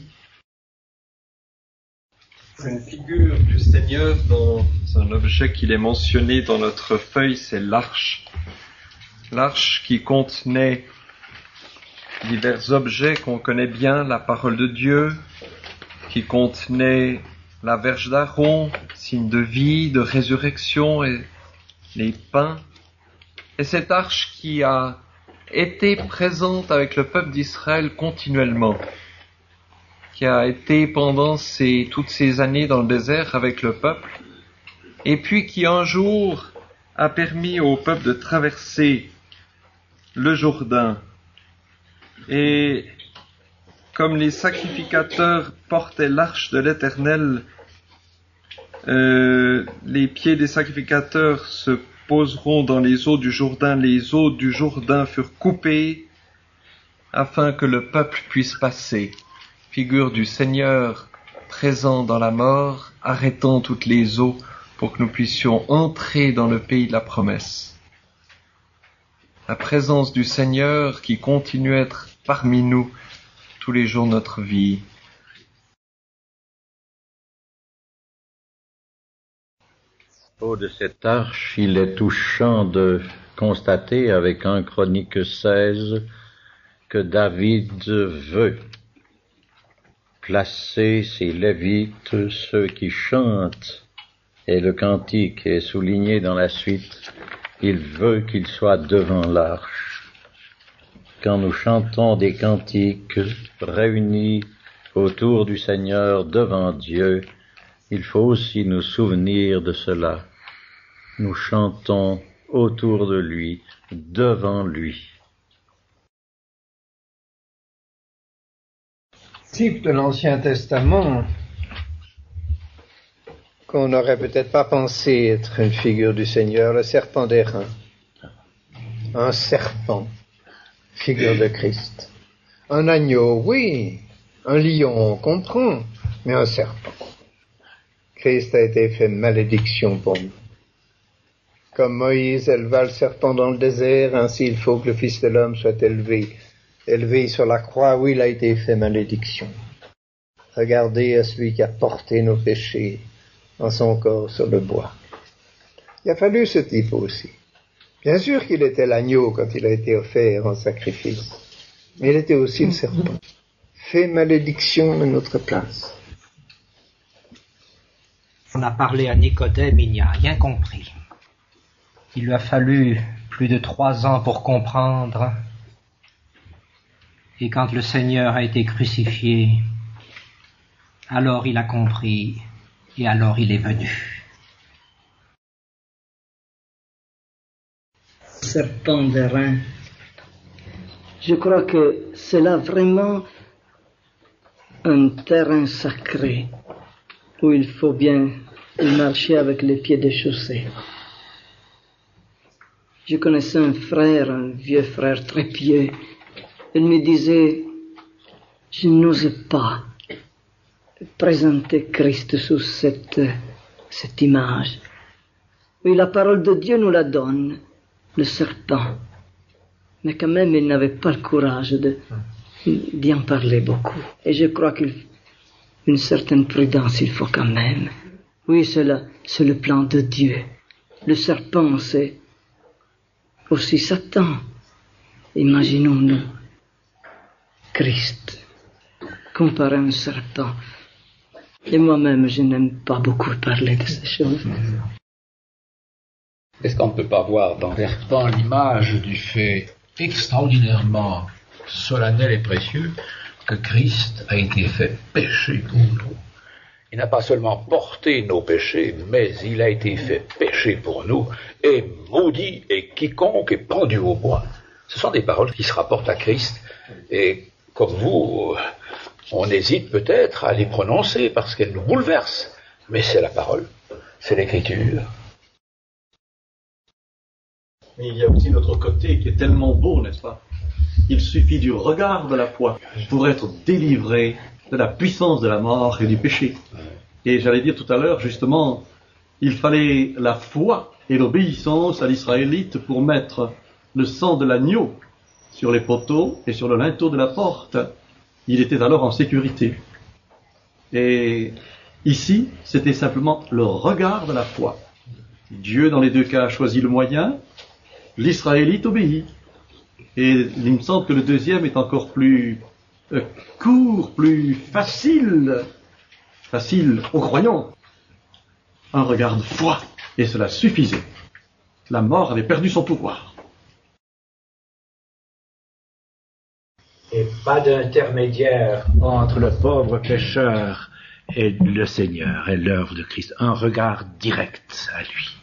[SPEAKER 9] Une figure du Seigneur dans un objet qu'il est mentionné dans notre feuille, c'est l'arche. L'arche qui contenait divers objets qu'on connaît bien, la parole de Dieu, qui contenait la verge d'Aaron, signe de vie, de résurrection et les pains. Et cette arche qui a été présente avec le peuple d'Israël continuellement, qui a été pendant ces, toutes ces années dans le désert avec le peuple, et puis qui un jour a permis au peuple de traverser le Jourdain. Et comme les sacrificateurs portaient l'arche de l'Éternel, euh, les pieds des sacrificateurs se poseront dans les eaux du Jourdain. Les eaux du Jourdain furent coupées afin que le peuple puisse passer. Figure du Seigneur présent dans la mort, arrêtant toutes les eaux pour que nous puissions entrer dans le pays de la promesse. La présence du Seigneur qui continue à être parmi nous tous les jours de notre vie.
[SPEAKER 3] Au de cette arche, il est touchant de constater avec un Chronique seize que David veut placer ses Lévites, ceux qui chantent, et le cantique est souligné dans la suite, il veut qu'ils soient devant l'arche. Quand nous chantons des cantiques réunis autour du Seigneur devant Dieu, il faut aussi nous souvenir de cela. Nous chantons autour de lui, devant lui.
[SPEAKER 2] type de l'Ancien Testament qu'on n'aurait peut-être pas pensé être une figure du Seigneur, le serpent d'airain. Un serpent, figure de Christ. Un agneau, oui. Un lion, on comprend, mais un serpent. Christ a été fait malédiction pour nous. Comme Moïse éleva le serpent dans le désert, ainsi il faut que le Fils de l'homme soit élevé. Élevé sur la croix, où il a été fait malédiction. Regardez à celui qui a porté nos péchés dans son corps sur le bois. Il a fallu ce type aussi. Bien sûr qu'il était l'agneau quand il a été offert en sacrifice, mais il était aussi le serpent, fait malédiction à notre place.
[SPEAKER 1] On a parlé à Nicodème, il n'y a rien compris. Il lui a fallu plus de trois ans pour comprendre. Et quand le Seigneur a été crucifié, alors il a compris, et alors il est venu.
[SPEAKER 4] Serpent d'airain. Je crois que c'est là vraiment un terrain sacré où il faut bien marcher avec les pieds déchaussés. Je connaissais un frère, un vieux frère très pieux. Il me disait, je n'ose pas présenter Christ sous cette, cette image. Oui, la parole de Dieu nous la donne, le serpent. Mais quand même, il n'avait pas le courage de, d'y en parler beaucoup. Et je crois qu'une certaine prudence, il faut quand même. Oui, c'est, la, c'est le plan de Dieu. Le serpent, c'est aussi Satan. Imaginons-nous Christ comparé à un serpent. Et moi-même, je n'aime pas beaucoup parler de ces choses.
[SPEAKER 10] Est-ce qu'on ne peut pas voir dans le serpent l'image du fait extraordinairement solennel et précieux que Christ a été fait péché pour nous? Il n'a pas seulement porté nos péchés, mais il a été fait péché pour nous, et maudit est quiconque est pendu au bois. Ce sont des paroles qui se rapportent à Christ, et comme vous, on hésite peut-être à les prononcer parce qu'elles nous bouleversent, mais c'est la parole, c'est l'écriture.
[SPEAKER 6] Mais il y a aussi l'autre côté qui est tellement beau, n'est-ce pas? Il suffit du regard de la foi pour être délivré de la puissance de la mort et du péché. Et j'allais dire tout à l'heure, justement, il fallait la foi et l'obéissance à l'Israélite pour mettre le sang de l'agneau sur les poteaux et sur le linteau de la porte. Il était alors en sécurité. Et ici, c'était simplement le regard de la foi. Dieu, dans les deux cas, a choisi le moyen, l'Israélite obéit. Et il me semble que le deuxième est encore plus euh, court, plus facile, facile aux croyants. Un regard de foi, et cela suffisait. La mort avait perdu son pouvoir.
[SPEAKER 11] Et pas d'intermédiaire entre le pauvre pécheur et le Seigneur et l'œuvre de Christ. Un regard direct à lui.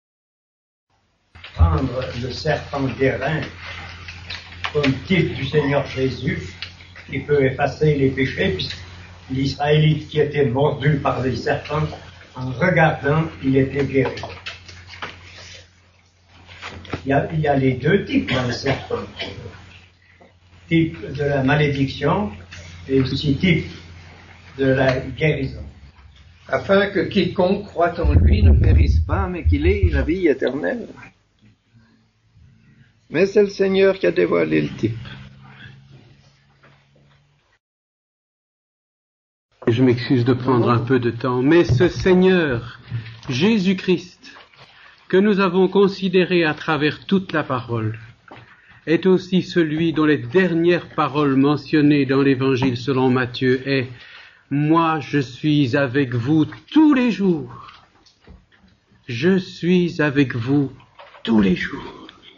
[SPEAKER 12] Prendre le serpent d'airain comme type du Seigneur Jésus, qui peut effacer les péchés, puisque l'Israélite qui était mordu par les serpents, en regardant, il était guéri. Il y a, il y a les deux types dans le serpent. Type de la malédiction et aussi type de la guérison.
[SPEAKER 2] Afin que quiconque croit en lui ne périsse pas, mais qu'il ait la vie éternelle. Mais c'est le Seigneur qui a dévoilé le type.
[SPEAKER 8] Je m'excuse de prendre un peu de temps, mais ce Seigneur, Jésus-Christ, que nous avons considéré à travers toute la parole, est aussi celui dont les dernières paroles mentionnées dans l'Évangile selon Matthieu est « Moi, je suis avec vous tous les jours. Je suis avec vous tous les jours. »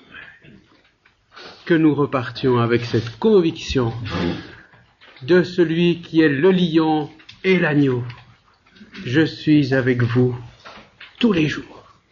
[SPEAKER 8] Que nous repartions avec cette conviction de celui qui est le lion et l'agneau. Je suis avec vous tous les jours.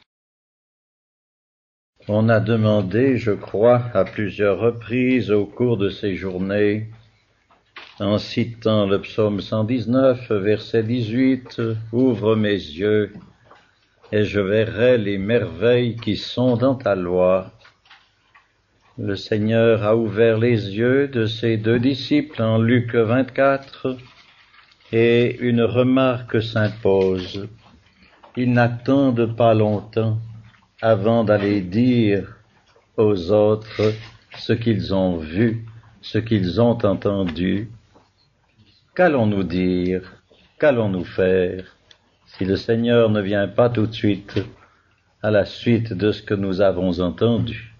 [SPEAKER 3] On a demandé, je crois, à plusieurs reprises au cours de ces journées, en citant le psaume cent dix-neuf, verset dix-huit, « Ouvre mes yeux, et je verrai les merveilles qui sont dans ta loi. » Le Seigneur a ouvert les yeux de ses deux disciples en Luc vingt-quatre, et une remarque s'impose. Ils n'attendent pas longtemps avant d'aller dire aux autres ce qu'ils ont vu, ce qu'ils ont entendu. Qu'allons-nous dire? Qu'allons-nous faire si le Seigneur ne vient pas tout de suite à la suite de ce que nous avons entendu?